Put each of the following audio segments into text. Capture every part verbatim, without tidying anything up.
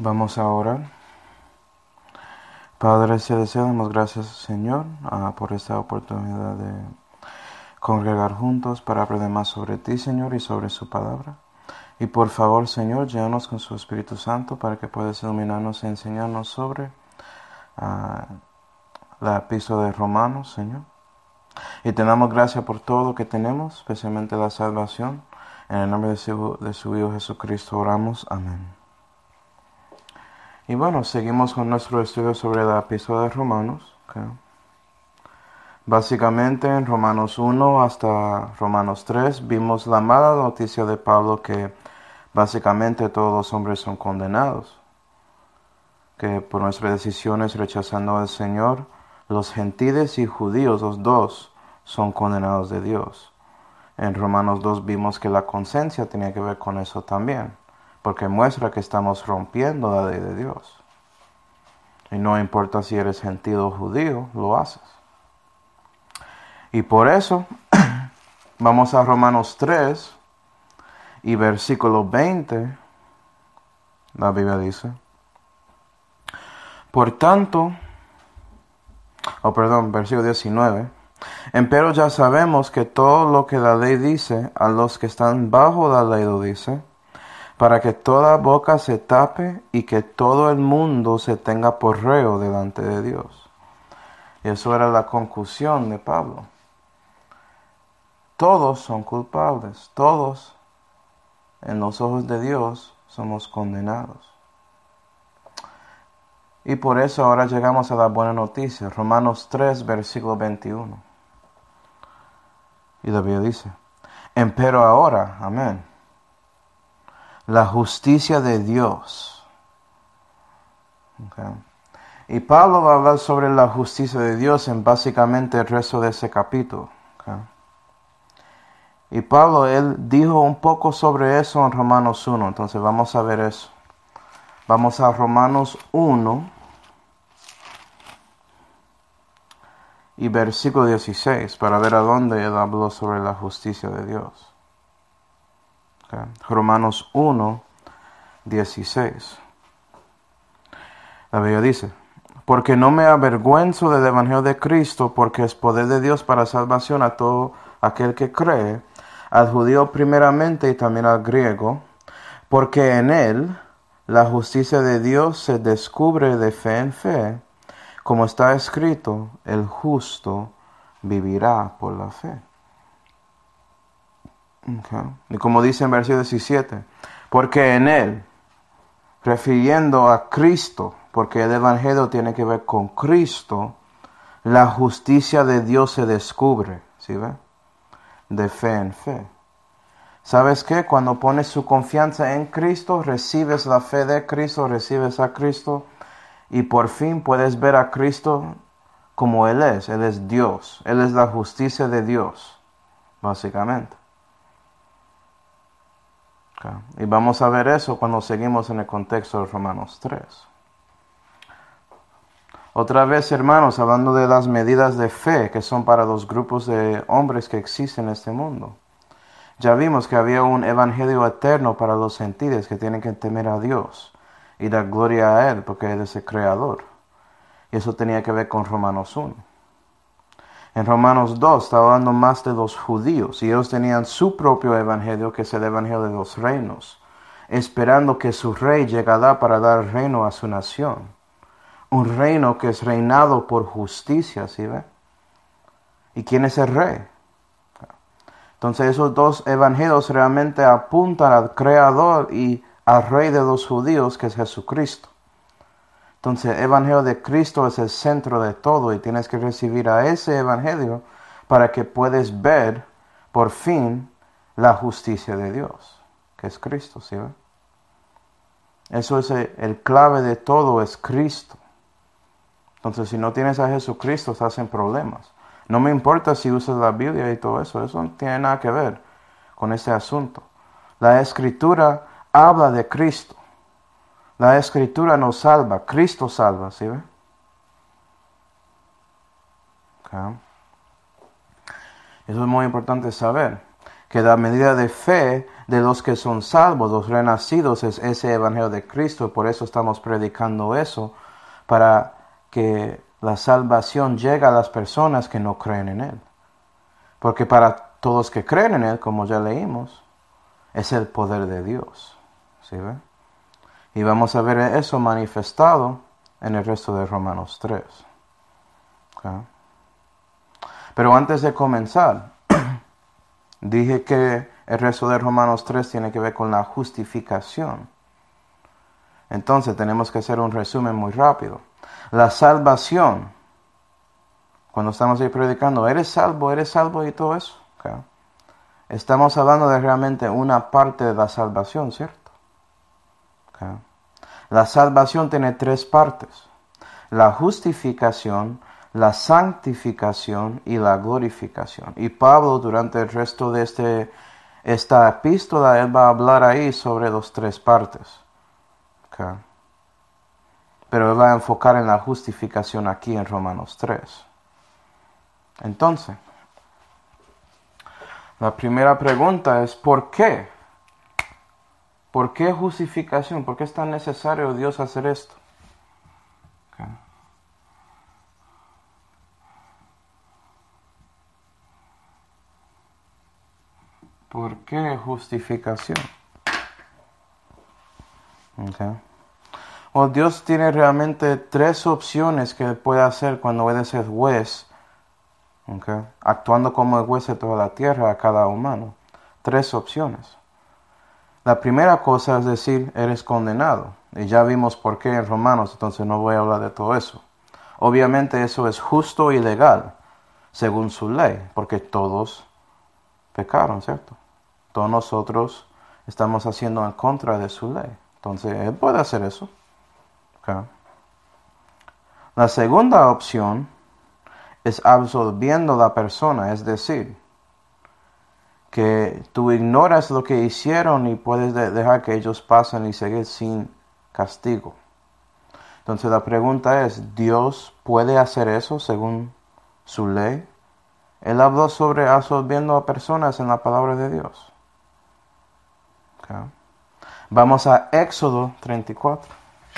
Vamos a orar. Padre Celestial, damos gracias, Señor, uh, por esta oportunidad de congregar juntos para aprender más sobre ti, Señor, y sobre su palabra. Y por favor, Señor, llénanos con su Espíritu Santo para que puedas iluminarnos y enseñarnos sobre uh, la epístola de Romanos, Señor. Y te damos gracias por todo lo que tenemos, especialmente la salvación. En el nombre de su, de su Hijo Jesucristo oramos. Amén. Y bueno, seguimos con nuestro estudio sobre la epístola de Romanos. Okay. Básicamente en Romanos uno hasta Romanos tres vimos la mala noticia de Pablo que básicamente todos los hombres son condenados. Que por nuestras decisiones rechazando al Señor, los gentiles y judíos, los dos, son condenados de Dios. En Romanos dos vimos que la conciencia tenía que ver con eso también, porque muestra que estamos rompiendo la ley de Dios. Y no importa si eres gentil o judío, lo haces. Y por eso, vamos a Romanos tres y versículo veinte, la Biblia dice, por tanto, oh perdón, versículo diecinueve, empero ya sabemos que todo lo que la ley dice, a los que están bajo la ley lo dice, para que toda boca se tape y que todo el mundo se tenga por reo delante de Dios. Y eso era la conclusión de Pablo. Todos son culpables, todos en los ojos de Dios somos condenados. Y por eso ahora llegamos a la buena noticia, Romanos tres, versículo veintiuno. Y la Biblia dice, empero ahora, amén, la justicia de Dios. Okay. Y Pablo va a hablar sobre la justicia de Dios en básicamente el resto de ese capítulo. Okay. Y Pablo, él dijo un poco sobre eso en Romanos uno, entonces vamos a ver eso. Vamos a Romanos uno y versículo dieciséis para ver a dónde él habló sobre la justicia de Dios. Okay. Romanos uno, dieciséis. La Biblia dice, porque no me avergüenzo del evangelio de Cristo, porque es poder de Dios para salvación a todo aquel que cree, al judío primeramente y también al griego, porque en él la justicia de Dios se descubre de fe en fe, como está escrito, el justo vivirá por la fe. Okay. Y como dice en versículo diecisiete, porque en él, refiriendo a Cristo, porque el evangelio tiene que ver con Cristo, la justicia de Dios se descubre, ¿sí ve? De fe en fe. ¿Sabes qué? Cuando pones su confianza en Cristo, recibes la fe de Cristo, recibes a Cristo, y por fin puedes ver a Cristo como Él es. Él es Dios. Él es la justicia de Dios, básicamente. Okay. Y vamos a ver eso cuando seguimos en el contexto de Romanos tres. Otra vez, hermanos, hablando de las medidas de fe que son para los grupos de hombres que existen en este mundo. Ya vimos que había un evangelio eterno para los gentiles que tienen que temer a Dios y dar gloria a Él porque Él es el creador. Y eso tenía que ver con Romanos uno. En Romanos dos está hablando más de los judíos y ellos tenían su propio evangelio, que es el evangelio de los reinos, esperando que su rey llegará para dar el reino a su nación. Un reino que es reinado por justicia, ¿sí ve? ¿Y quién es el rey? Entonces esos dos evangelios realmente apuntan al creador y al rey de los judíos, que es Jesucristo. Entonces el evangelio de Cristo es el centro de todo y tienes que recibir a ese evangelio para que puedas ver por fin la justicia de Dios, que es Cristo, ¿sí ve? Eso es el, el clave de todo, es Cristo. Entonces si no tienes a Jesucristo estás en problemas. No me importa si usas la Biblia y todo eso, eso no tiene nada que ver con ese asunto. La Escritura habla de Cristo. La Escritura nos salva, Cristo salva, ¿sí ve? Okay. Eso es muy importante saber. que la medida de fe de los que son salvos, los renacidos, es ese evangelio de Cristo. Por eso estamos predicando eso, para que la salvación llegue a las personas que no creen en Él. Porque para todos que creen en Él, como ya leímos, es el poder de Dios. ¿Sí ve? Y vamos a ver eso manifestado en el resto de Romanos tres. ¿Okay? Pero antes de comenzar, dije que el resto de Romanos tres tiene que ver con la justificación. Entonces tenemos que hacer un resumen muy rápido. La salvación, cuando estamos ahí predicando, eres salvo, eres salvo y todo eso. ¿Okay? Estamos hablando de realmente una parte de la salvación, ¿cierto? ¿Okay? La salvación tiene tres partes: la justificación, la santificación y la glorificación. Y Pablo, durante el resto de este, esta epístola, él va a hablar ahí sobre las tres partes. Okay. Pero él va a enfocar en la justificación aquí en Romanos tres. Entonces, la primera pregunta es ¿por qué? ¿Por qué justificación? ¿Por qué es tan necesario Dios hacer esto? Okay. ¿Por qué justificación? Okay. O Dios tiene realmente tres opciones que puede hacer cuando Él es el juez, okay, actuando como el juez de toda la tierra a cada humano. Tres opciones. La primera cosa es decir, eres condenado. Y ya vimos por qué en Romanos, entonces no voy a hablar de todo eso. Obviamente eso es justo y legal, según su ley, porque todos pecaron, ¿cierto? Todos nosotros estamos haciendo en contra de su ley. Entonces, Él puede hacer eso. Okay. La segunda opción es absolviendo a la persona, es decir, que tú ignoras lo que hicieron y puedes de- dejar que ellos pasen y seguir sin castigo. Entonces la pregunta es, ¿Dios puede hacer eso según su ley? Él habló sobre absolviendo a personas en la palabra de Dios. Okay. Vamos a Éxodo treinta y cuatro.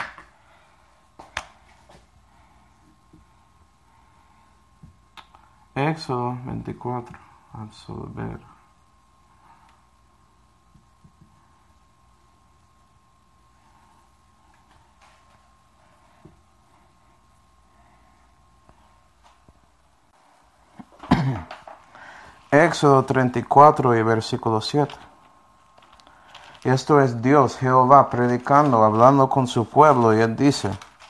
Éxodo veinticuatro. Absolver. Éxodo treinta y cuatro y versículo siete. Esto es Dios, Jehová, predicando, hablando con su pueblo, y Él dice: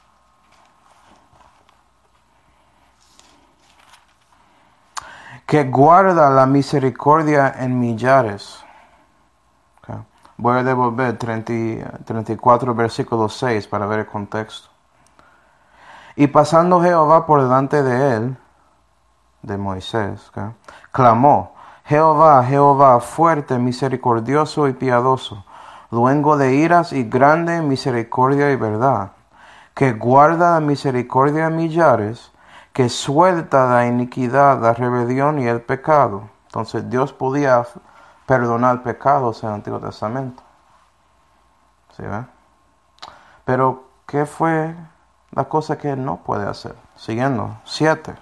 que guarda la misericordia en millares. Okay. Voy a devolver treinta, treinta y cuatro versículo seis para ver el contexto. Y pasando Jehová por delante de él, de Moisés, okay, clamó: Jehová, Jehová, fuerte, misericordioso y piadoso, luengo de iras y grande en misericordia y verdad, que guarda la misericordia en millares, que suelta la iniquidad, la rebelión y el pecado. Entonces Dios podía perdonar pecados en el Antiguo Testamento. ¿Sí ve? Pero, ¿qué fue la cosa que Él no puede hacer? Siguiendo, siete.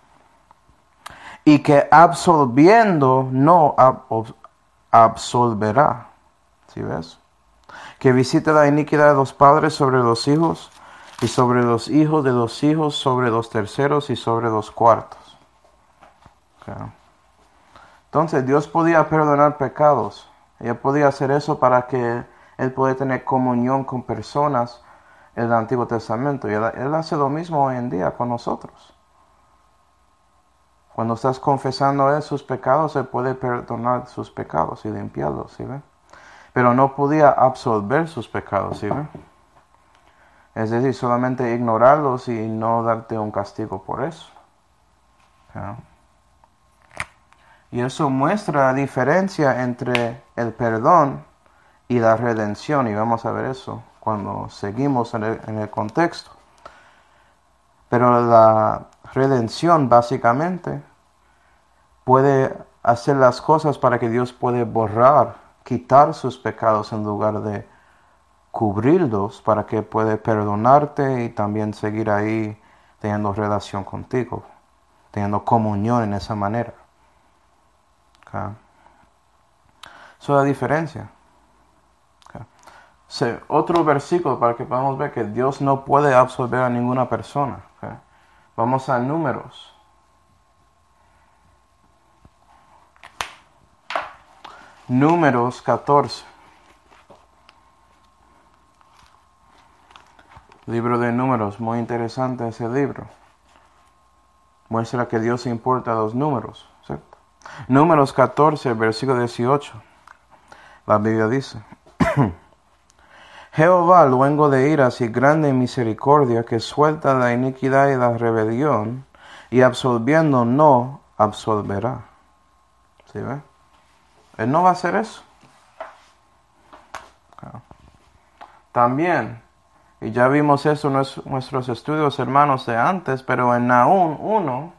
Y que absolviendo no ab- absolverá. ¿Sí ves? Que visite la iniquidad de los padres sobre los hijos, y sobre los hijos de los hijos, sobre los terceros y sobre los cuartos. Okay. Entonces Dios podía perdonar pecados. Él podía hacer eso para que Él pueda tener comunión con personas en el Antiguo Testamento. Y Él, él hace lo mismo hoy en día con nosotros. Cuando estás confesando a Él sus pecados, Él puede perdonar sus pecados y limpiarlos, ¿sí ve? Pero no podía absolver sus pecados, ¿sí ve? Es decir, solamente ignorarlos y no darte un castigo por eso. ¿Okay? Y eso muestra la diferencia entre el perdón y la redención. Y vamos a ver eso cuando seguimos en el, en el contexto. Pero la redención básicamente puede hacer las cosas para que Dios pueda borrar, quitar sus pecados en lugar de cubrirlos, para que pueda perdonarte y también seguir ahí teniendo relación contigo, teniendo comunión en esa manera. Okay. Eso es la diferencia. Okay. Sí, otro versículo para que podamos ver que Dios no puede absorber a ninguna persona. Okay. Vamos a Números. Números catorce. Libro de Números, muy interesante ese libro. Muestra que Dios importa los números, ¿cierto? Números catorce, versículo dieciocho. La Biblia dice: Jehová, luego de iras y grande misericordia, que suelta la iniquidad y la rebelión, y absolviendo no absolverá. ¿Sí ve? Él no va a hacer eso. También, y ya vimos eso en nuestros estudios, hermanos, de antes, pero en Nahum uno,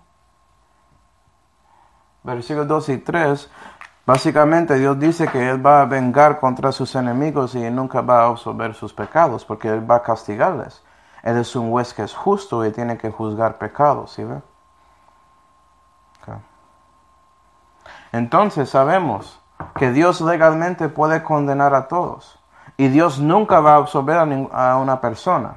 versículos dos y tres, básicamente Dios dice que Él va a vengar contra sus enemigos y nunca va a absolver sus pecados, porque Él va a castigarles. Él es un juez que es justo y tiene que juzgar pecados, ¿sí ve? Okay. Entonces sabemos que Dios legalmente puede condenar a todos. Y Dios nunca va a absolver a, a una persona.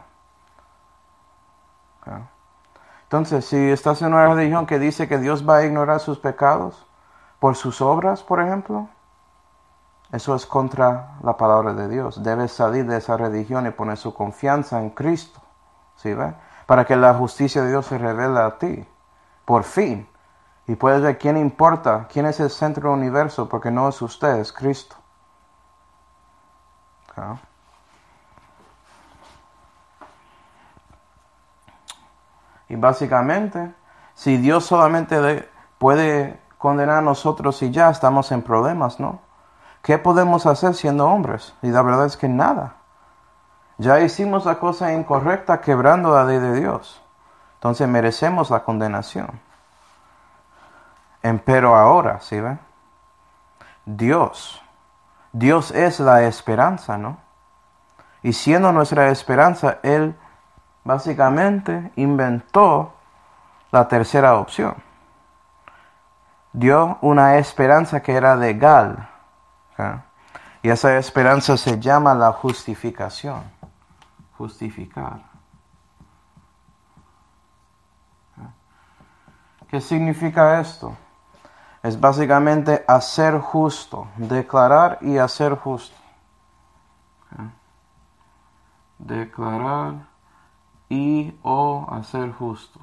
Okay. Entonces, si estás en una religión que dice que Dios va a ignorar sus pecados por sus obras, por ejemplo, eso es contra la palabra de Dios. Debes salir de esa religión y poner su confianza en Cristo. ¿Sí ve? Para que la justicia de Dios se revele a ti. Por fin. Y puedes ver quién importa, quién es el centro del universo, porque no es usted, es Cristo. Okay. Y básicamente, si Dios solamente de, puede condenar a nosotros y ya estamos en problemas, ¿no? ¿Qué podemos hacer siendo hombres? Y la verdad es que nada. Ya hicimos la cosa incorrecta quebrando la ley de Dios. Entonces merecemos la condenación. Pero ahora, ¿sí ven? Dios, Dios es la esperanza, ¿no? Y siendo nuestra esperanza, Él básicamente inventó la tercera opción. Dio una esperanza que era legal, ¿okay? Y esa esperanza se llama la justificación. Justificar. ¿Okay? ¿Qué significa esto? Es básicamente hacer justo, declarar y hacer justo. ¿Okay? Declarar y o hacer justo.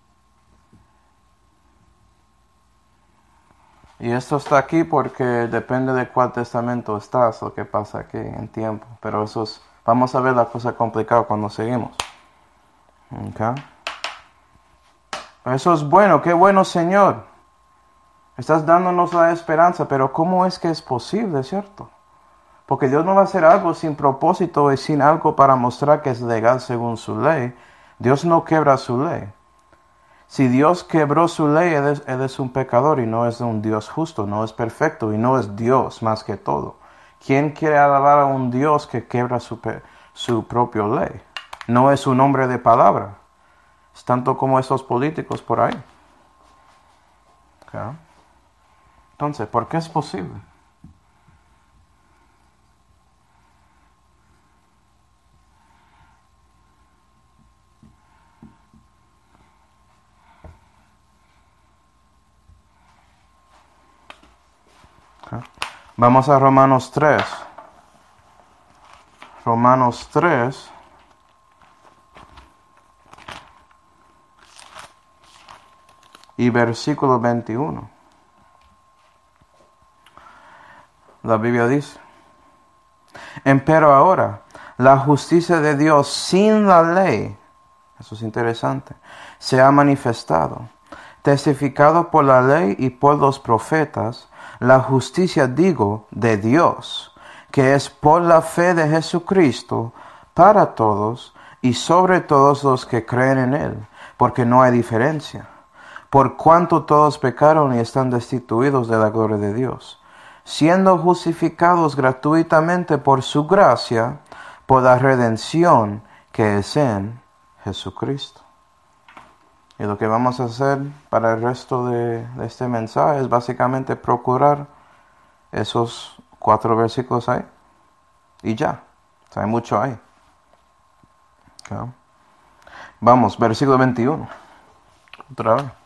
Y esto está aquí porque depende de cuál testamento estás, lo que pasa aquí en tiempo. Pero eso es, vamos a ver la cosa complicada cuando seguimos. ¿Okay? Eso es bueno, qué bueno, Señor. Estás dándonos la esperanza, pero ¿cómo es que es posible, cierto? Porque Dios no va a hacer algo sin propósito y sin algo para mostrar que es legal según su ley. Dios no quebra su ley. Si Dios quebró su ley, Él es, él es un pecador y no es un Dios justo, no es perfecto y no es Dios más que todo. ¿Quién quiere alabar a un Dios que quebra su, su propia ley? No es un hombre de palabra. Es tanto como esos políticos por ahí. ¿Okay? Entonces, ¿por qué es posible? Okay. Vamos a Romanos tres. Romanos tres. Y versículo veintiuno. La Biblia dice: Empero ahora, la justicia de Dios sin la ley, eso es interesante, se ha manifestado, testificado por la ley y por los profetas, la justicia, digo, de Dios, que es por la fe de Jesucristo, para todos y sobre todos los que creen en Él, porque no hay diferencia. por cuanto todos pecaron y están destituidos de la gloria de Dios, siendo justificados gratuitamente por su gracia, por la redención que es en Jesucristo. Y lo que vamos a hacer para el resto de, de este mensaje es básicamente procurar esos cuatro versículos ahí. Y ya. O sea, hay mucho ahí. Okay. Vamos, versículo veintiuno. Otra vez.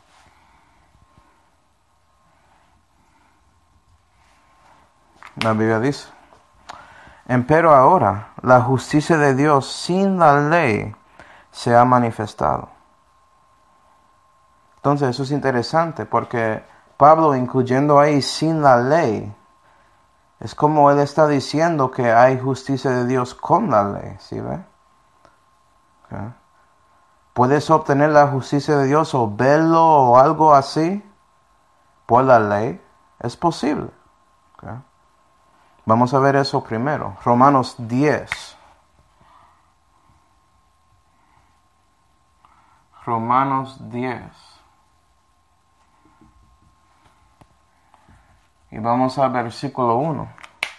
La Biblia dice: empero ahora la justicia de Dios sin la ley se ha manifestado. Entonces eso es interesante porque Pablo, incluyendo ahí sin la ley, es como él está diciendo que hay justicia de Dios con la ley, ¿sí ve? Okay. ¿Puedes obtener la justicia de Dios o verlo o algo así por la ley? Es posible. Okay. Vamos a ver eso primero. Romanos diez. Romanos diez. Y vamos al versículo uno.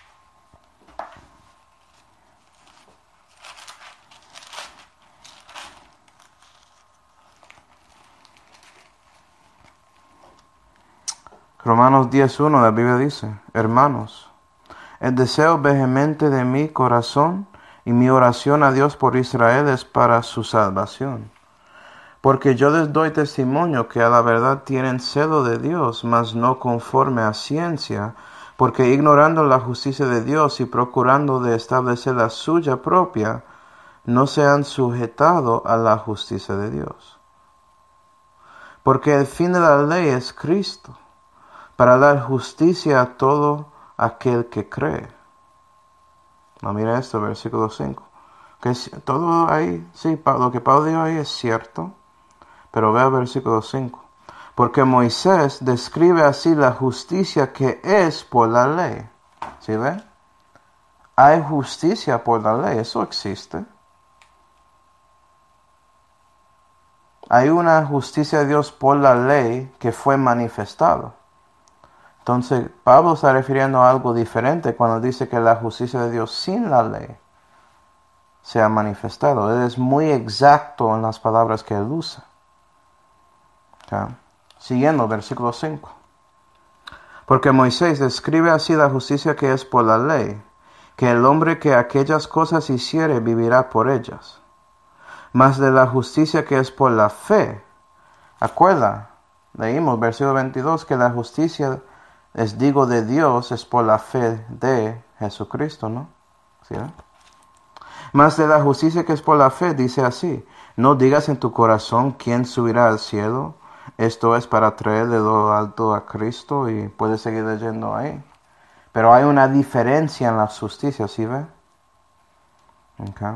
Romanos diez uno, la Biblia dice: hermanos, el deseo vehemente de mi corazón y mi oración a Dios por Israel es para su salvación. Porque yo les doy testimonio que a la verdad tienen celo de Dios, mas no conforme a ciencia, porque ignorando la justicia de Dios y procurando de establecer la suya propia, no se han sujetado a la justicia de Dios. Porque el fin de la ley es Cristo, para dar justicia a todo aquel que cree. No, mira esto, versículo cinco. Que todo ahí, sí, lo que Pablo dijo ahí es cierto. Pero vea el versículo cinco. Porque Moisés describe así la justicia que es por la ley. ¿Sí ve? Hay justicia por la ley. Eso existe. Hay una justicia de Dios por la ley que fue manifestada. Entonces, Pablo está refiriendo a algo diferente cuando dice que la justicia de Dios sin la ley se ha manifestado. Él es muy exacto en las palabras que él usa. Okay. Siguiendo, versículo cinco. Porque Moisés describe así la justicia que es por la ley, que el hombre que aquellas cosas hiciere vivirá por ellas. Mas de la justicia que es por la fe, acuerda, leímos versículo veintidós, que la justicia, es digo de Dios, es por la fe de Jesucristo, ¿no? ¿Sí, eh? Mas de la justicia que es por la fe, dice así: no digas en tu corazón quién subirá al cielo. Esto es para traer de lo alto a Cristo, y puedes seguir leyendo ahí. Pero hay una diferencia en la justicia, ¿sí ve? Okay.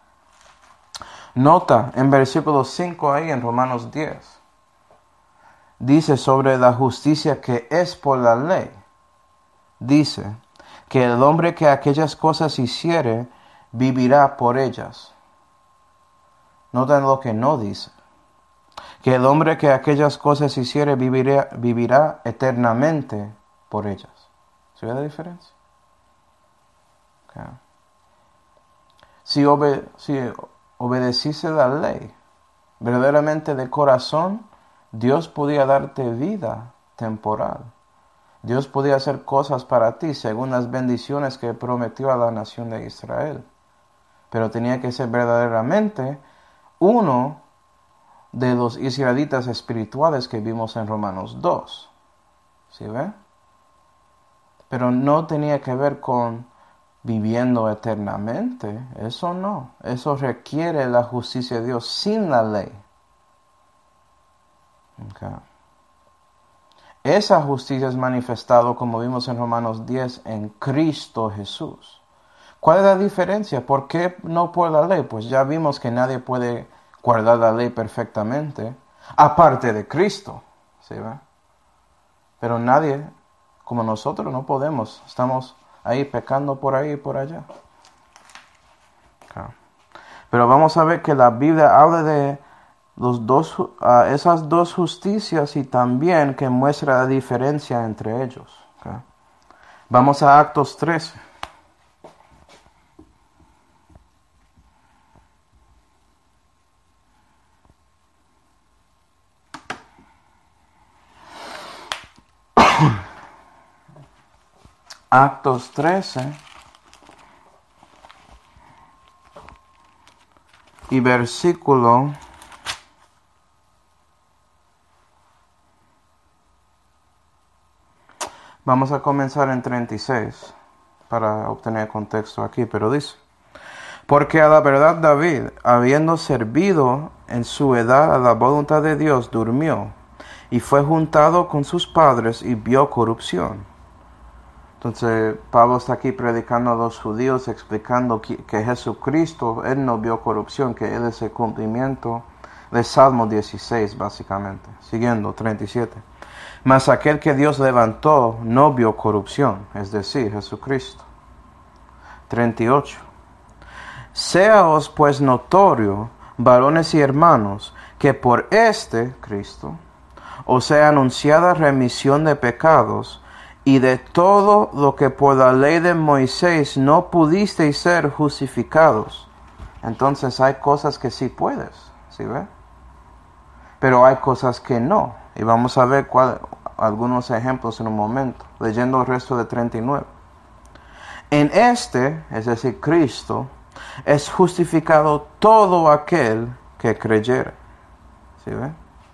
Nota en versículo cinco ahí en Romanos diez. Dice sobre la justicia que es por la ley. Dice que el hombre que aquellas cosas hiciere vivirá por ellas. Noten lo que no dice. Que el hombre que aquellas cosas hiciere vivirá, vivirá eternamente por ellas. ¿Se ve la diferencia? Okay. Si, obe, si obedeciste la ley, verdaderamente de corazón, Dios podía darte vida temporal. Dios podía hacer cosas para ti según las bendiciones que prometió a la nación de Israel. Pero tenía que ser verdaderamente uno de los israelitas espirituales que vimos en Romanos dos. ¿Sí ve? Pero no tenía que ver con viviendo eternamente. Eso no. Eso requiere la justicia de Dios sin la ley. Okay. Esa justicia es manifestada, como vimos en Romanos diez, en Cristo Jesús. ¿Cuál es la diferencia? ¿Por qué no por la ley? Pues ya vimos que nadie puede guardar la ley perfectamente, aparte de Cristo. ¿Sí ve? Pero nadie, como nosotros, no podemos. Estamos ahí pecando por ahí y por allá. Okay. Pero vamos a ver que la Biblia habla de los dos, uh, esas dos justicias y también que muestra la diferencia entre ellos. Okay. Vamos a Actos trece. Actos trece y versículo vamos a comenzar en treinta y seis para obtener contexto aquí, pero dice: porque a la verdad David, habiendo servido en su edad a la voluntad de Dios, durmió y fue juntado con sus padres y vio corrupción. Entonces Pablo está aquí predicando a los judíos, explicando que, que Jesucristo, Él no vio corrupción, que Él es el cumplimiento de Salmo dieciséis, básicamente. Siguiendo, treinta y siete. Mas aquel que Dios levantó no vio corrupción, es decir, Jesucristo. treinta y ocho. Séaos pues notorio, varones y hermanos, que por este, Cristo, os sea anunciada remisión de pecados, y de todo lo que por la ley de Moisés no pudisteis ser justificados. Entonces hay cosas que sí puedes, ¿sí ve? Pero hay cosas que no. Y vamos a ver cuál, algunos ejemplos en un momento, leyendo el resto de treinta y nueve. En este, es decir, Cristo, es justificado todo aquel que creyere. ¿Sí ve?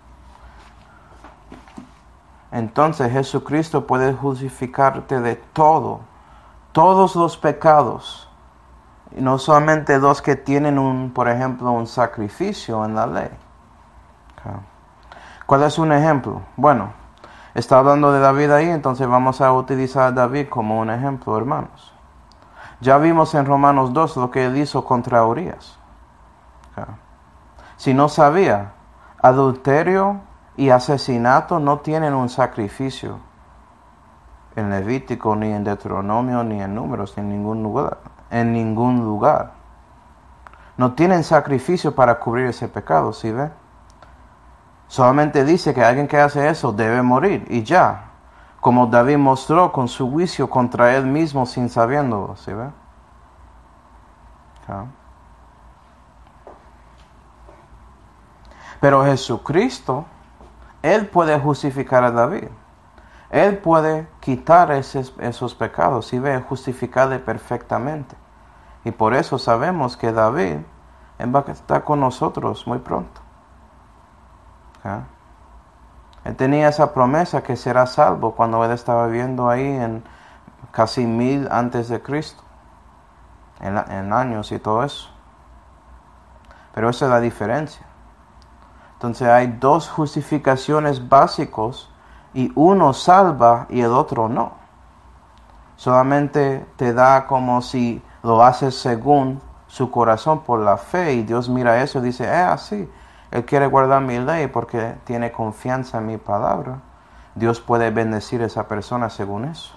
Entonces Jesucristo puede justificarte de todo, todos los pecados, y no solamente los que tienen un, por ejemplo, un sacrificio en la ley. Okay. ¿Cuál es un ejemplo? Bueno, está hablando de David ahí, entonces vamos a utilizar a David como un ejemplo, hermanos. Ya vimos en Romanos dos lo que él hizo contra Urías. Okay. Si no sabía, adulterio y asesinato no tienen un sacrificio en Levítico, ni en Deuteronomio, ni en Números, ni en ningún lugar. En ningún lugar. No tienen sacrificio para cubrir ese pecado, ¿sí ve? Solamente dice que alguien que hace eso debe morir, y ya. Como David mostró con su juicio contra él mismo sin sabiéndolo, ¿sí ve? Okay. Pero Jesucristo, Él puede justificar a David. Él puede quitar esos, esos pecados y ve justificarle perfectamente. Y por eso sabemos que David, Él va a estar con nosotros muy pronto. ¿Okay? Él tenía esa promesa que será salvo cuando Él estaba viviendo ahí en casi mil antes de Cristo. En, en años y todo eso. Pero esa es la diferencia. Entonces hay dos justificaciones básicos y uno salva y el otro no. Solamente te da como si lo haces según su corazón por la fe, y Dios mira eso y dice, eh, así, Él quiere guardar mi ley porque tiene confianza en mi palabra. Dios puede bendecir a esa persona según eso.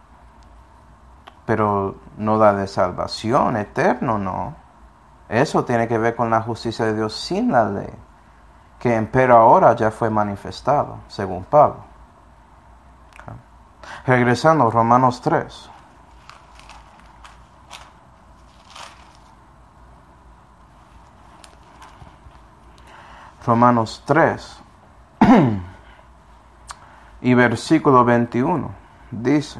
Pero no da de salvación, eterno no. Eso tiene que ver con la justicia de Dios sin la ley, que empero ahora ya fue manifestado, según Pablo. Okay. Regresando a Romanos tres. Romanos tres y versículo veintiuno dice: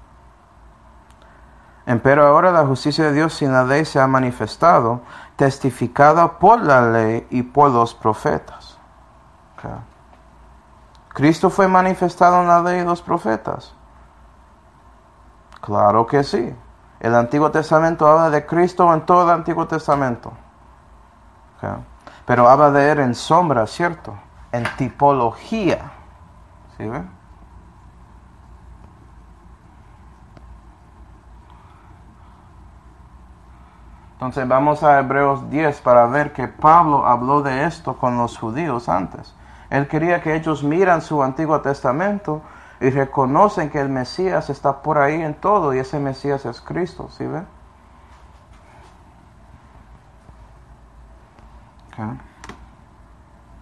empero ahora la justicia de Dios sin la ley se ha manifestado, testificada por la ley y por los profetas. Okay. ¿Cristo fue manifestado en la ley y los profetas? Claro que sí. El Antiguo Testamento habla de Cristo en todo el Antiguo Testamento. Okay. Pero habla de Él en sombra, ¿cierto? En tipología. ¿Sí ve? Entonces vamos a Hebreos diez para ver que Pablo habló de esto con los judíos antes. Él quería que ellos miran su Antiguo Testamento y reconocen que el Mesías está por ahí en todo, y ese Mesías es Cristo, ¿sí ve? Okay.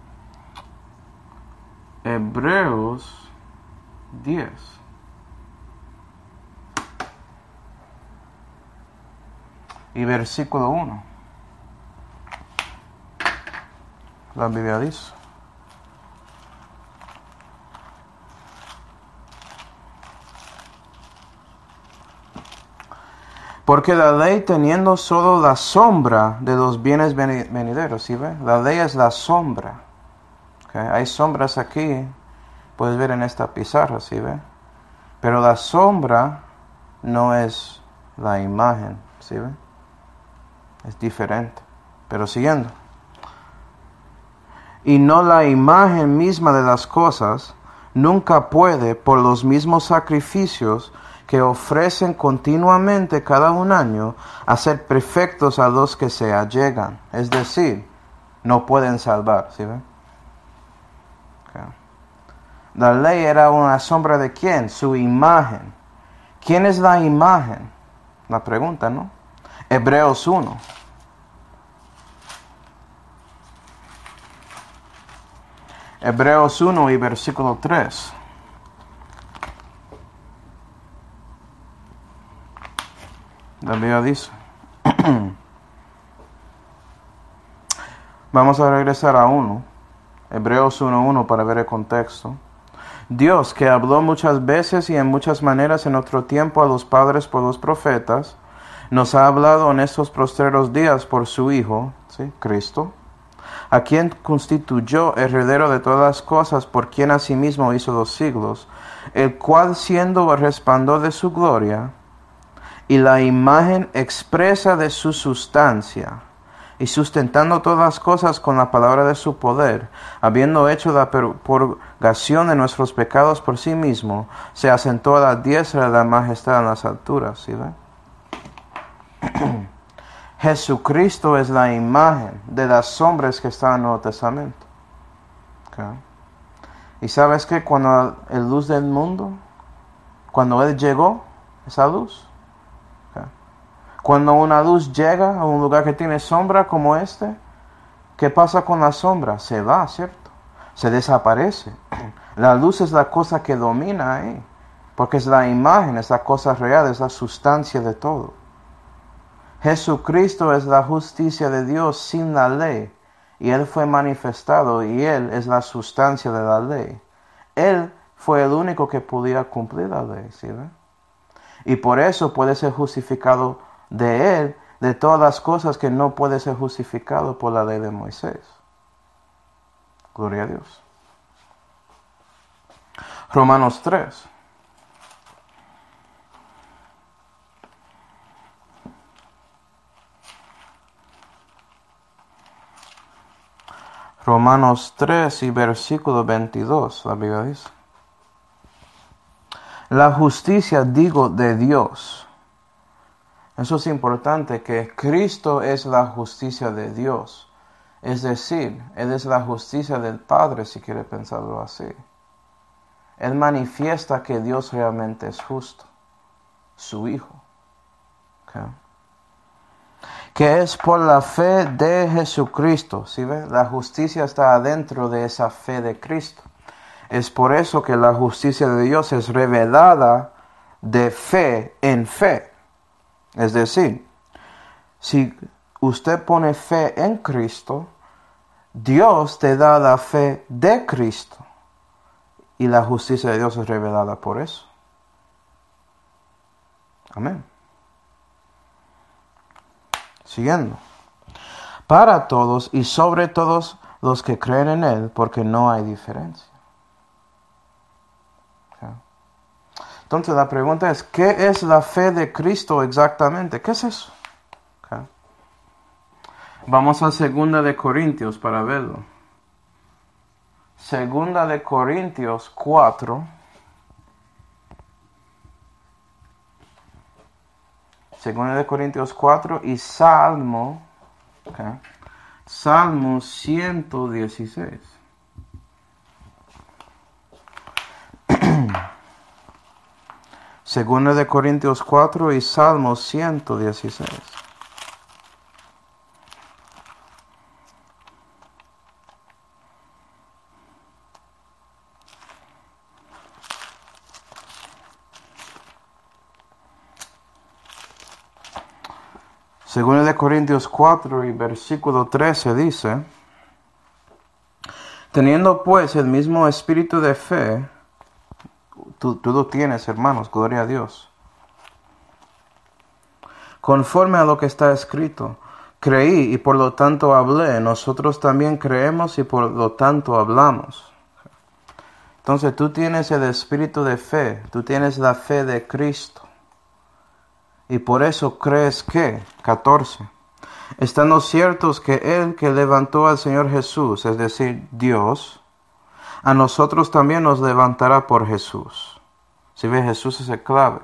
Hebreos diez. Y versículo uno. La Biblia dice: porque la ley, teniendo solo la sombra de los bienes venideros, ¿sí ve? La ley es la sombra. ¿Okay? Hay sombras aquí, puedes ver en esta pizarra, ¿sí ve? Pero la sombra no es la imagen, ¿sí ve? Es diferente. Pero siguiendo. Y no la imagen misma de las cosas, nunca puede, por los mismos sacrificios que ofrecen continuamente cada un año, hacer perfectos a los que se allegan. Es decir, no pueden salvar, ¿sí ven? Okay. La ley era una sombra de ¿quién? Su imagen. ¿Quién es la imagen? La pregunta, ¿no? Hebreos uno. Hebreos uno y versículo tres. La Biblia dice. Vamos a regresar a uno. Hebreos uno uno para ver el contexto. Dios, que habló muchas veces y en muchas maneras en otro tiempo a los padres por los profetas, nos ha hablado en estos postreros días por su Hijo, ¿sí? Cristo, a quien constituyó heredero de todas las cosas, por quien asimismo hizo los siglos, el cual, siendo el resplandor de su gloria y la imagen expresa de su sustancia, y sustentando todas las cosas con la palabra de su poder, habiendo hecho la purgación de nuestros pecados por sí mismo, se asentó a la diestra de la majestad en las alturas. ¿Sí ven? Jesucristo es la imagen de las sombras que están en el Nuevo Testamento. Okay. ¿Y sabes qué? Cuando el luz del mundo, cuando Él llegó, esa luz, okay. Cuando una luz llega a un lugar que tiene sombra como este, ¿qué pasa con la sombra? Se va, ¿cierto? Se desaparece. La luz es la cosa que domina ahí, porque es la imagen, es la cosa real, es la sustancia de todo. Jesucristo es la justicia de Dios sin la ley, y Él fue manifestado, y Él es la sustancia de la ley. Él fue el único que podía cumplir la ley, ¿sí ve? Y por eso puede ser justificado de Él, de todas las cosas que no puede ser justificado por la ley de Moisés. Gloria a Dios. Romanos tres. Romanos tres y versículo veintidós, la Biblia dice: la justicia, digo, de Dios. Eso es importante, que Cristo es la justicia de Dios. Es decir, Él es la justicia del Padre, si quiere pensarlo así. Él manifiesta que Dios realmente es justo, su Hijo. ¿Okay? Que es por la fe de Jesucristo. ¿Sí ve? La justicia está adentro de esa fe de Cristo. Es por eso que la justicia de Dios es revelada de fe en fe. Es decir, si usted pone fe en Cristo, Dios te da la fe de Cristo. Y la justicia de Dios es revelada por eso. Amén. Siguiendo. Para todos y sobre todos los que creen en Él, porque no hay diferencia. Okay. Entonces la pregunta es, ¿qué es la fe de Cristo exactamente? ¿Qué es eso? Okay. Vamos a Segunda de Corintios para verlo. Segunda de Corintios cuatro. Segunda de Corintios cuatro y Salmo, okay. Salmo ciento dieciséis. Segunda de Corintios cuatro y Salmo ciento dieciséis. Según de Corintios cuatro y versículo trece dice, teniendo pues el mismo espíritu de fe, tú, tú lo tienes, hermanos, gloria a Dios. Conforme a lo que está escrito, creí y por lo tanto hablé, nosotros también creemos y por lo tanto hablamos. Entonces tú tienes el espíritu de fe, tú tienes la fe de Cristo. Y por eso crees que, catorce, estando ciertos que Él que levantó al Señor Jesús, es decir, Dios, a nosotros también nos levantará por Jesús. Si ve, Jesús es el clave.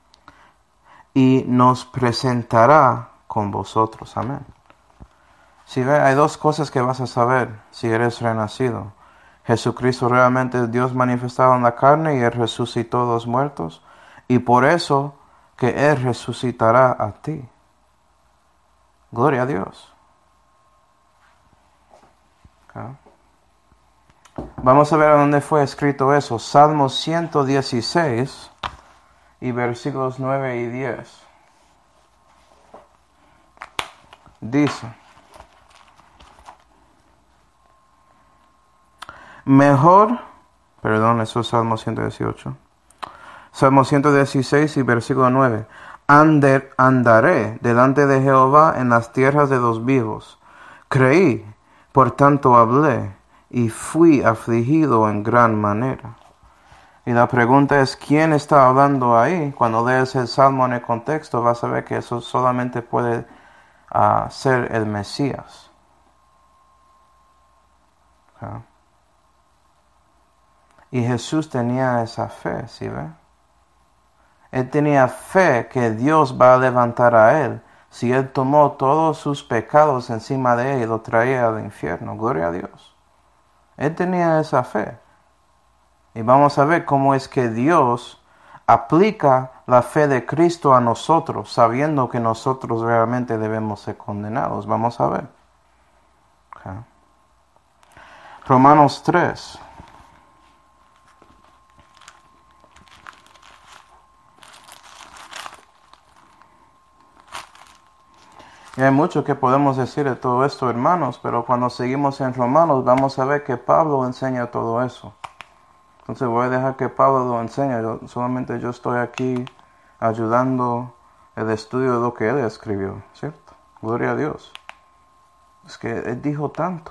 Y nos presentará con vosotros. Amén. Si ve, hay dos cosas que vas a saber si eres renacido. Jesucristo realmente es Dios manifestado en la carne y Él resucitó a los muertos. Y por eso que Él resucitará a ti. Gloria a Dios. Okay. Vamos a ver a dónde fue escrito eso. Salmo ciento dieciséis y versículos nueve y diez. Dice, mejor, perdón, eso es Salmo ciento dieciocho. Salmo ciento dieciséis y versículo nueve. Ander, andaré delante de Jehová en las tierras de los vivos. Creí, por tanto hablé, y fui afligido en gran manera. Y la pregunta es, ¿quién está hablando ahí? Cuando lees el Salmo en el contexto, vas a ver que eso solamente puede uh, ser el Mesías. ¿Okay? Y Jesús tenía esa fe, ¿sí ve? Él tenía fe que Dios va a levantar a él si él tomó todos sus pecados encima de él y lo traía al infierno. Gloria a Dios. Él tenía esa fe. Y vamos a ver cómo es que Dios aplica la fe de Cristo a nosotros, sabiendo que nosotros realmente debemos ser condenados. Vamos a ver. Okay. Romanos tres. Y hay mucho que podemos decir de todo esto, hermanos, pero cuando seguimos en Romanos vamos a ver que Pablo enseña todo eso. Entonces voy a dejar que Pablo lo enseñe. Yo, solamente yo estoy aquí ayudando el estudio de lo que él escribió, ¿cierto? Gloria a Dios. Es que él dijo tanto.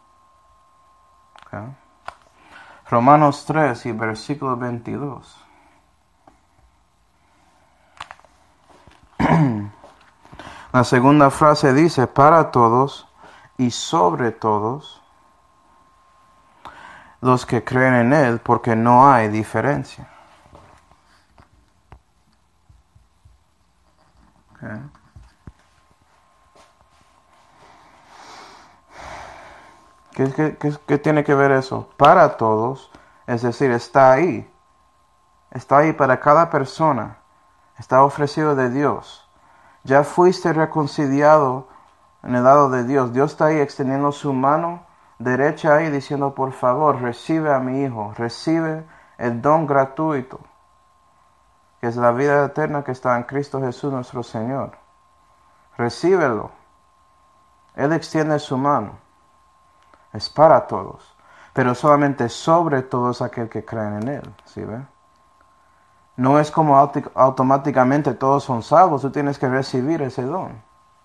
Okay. Romanos tres y versículo veintidós. La segunda frase dice, para todos y sobre todos los que creen en Él, porque no hay diferencia. Okay. ¿Qué, qué, qué, ¿Qué tiene que ver eso? Para todos, es decir, está ahí. Está ahí para cada persona. Está ofrecido de Dios. Ya fuiste reconciliado en el lado de Dios. Dios está ahí extendiendo su mano derecha ahí diciendo, por favor, recibe a mi hijo. Recibe el don gratuito, que es la vida eterna que está en Cristo Jesús nuestro Señor. Recíbelo. Él extiende su mano. Es para todos. Pero solamente sobre todos aquel que creen en Él. ¿Sí ve? No es como auto- automáticamente todos son salvos. Tú tienes que recibir ese don.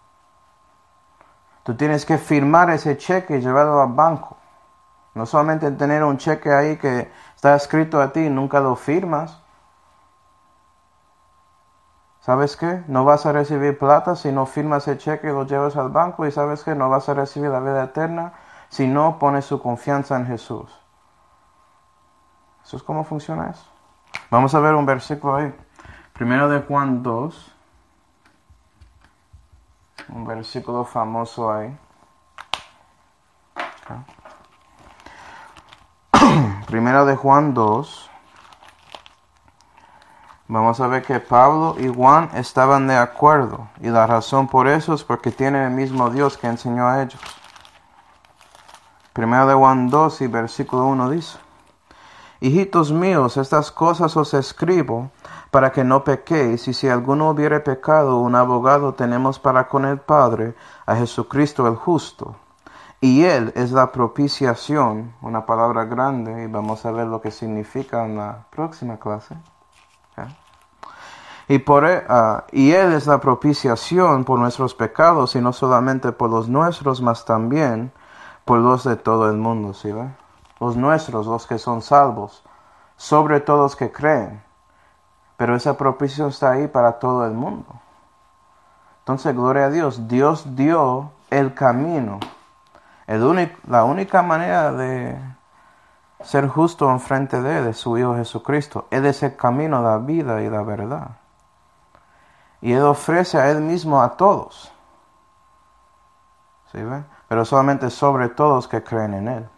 Tú tienes que firmar ese cheque y llevarlo al banco. No solamente tener un cheque ahí que está escrito a ti y nunca lo firmas. ¿Sabes qué? No vas a recibir plata si no firmas el cheque y lo llevas al banco. Y ¿sabes qué? No vas a recibir la vida eterna si no pones su confianza en Jesús. ¿Eso es cómo funciona eso? Vamos a ver un versículo ahí. Primero de Juan dos. Un versículo famoso ahí. Okay. Primero de Juan dos. Vamos a ver que Pablo y Juan estaban de acuerdo. Y la razón por eso es porque tienen el mismo Dios que enseñó a ellos. Primero de Juan dos y versículo uno dice: Hijitos míos, estas cosas os escribo para que no pequéis, y si alguno hubiere pecado, un abogado tenemos para con el Padre, a Jesucristo el justo. Y Él es la propiciación, una palabra grande, y vamos a ver lo que significa en la próxima clase. ¿Okay? Y, por, uh, y Él es la propiciación por nuestros pecados, y no solamente por los nuestros, mas también por los de todo el mundo, ¿sí ve? Los nuestros, los que son salvos, sobre todo los que creen. Pero esa propiciación está ahí para todo el mundo. Entonces, gloria a Dios, Dios dio el camino. El único, la única manera de ser justo en frente de Él es su Hijo Jesucristo. Él es el camino, la vida y la verdad. Y Él ofrece a Él mismo a todos. ¿Sí ve? Pero solamente sobre todos que creen en Él.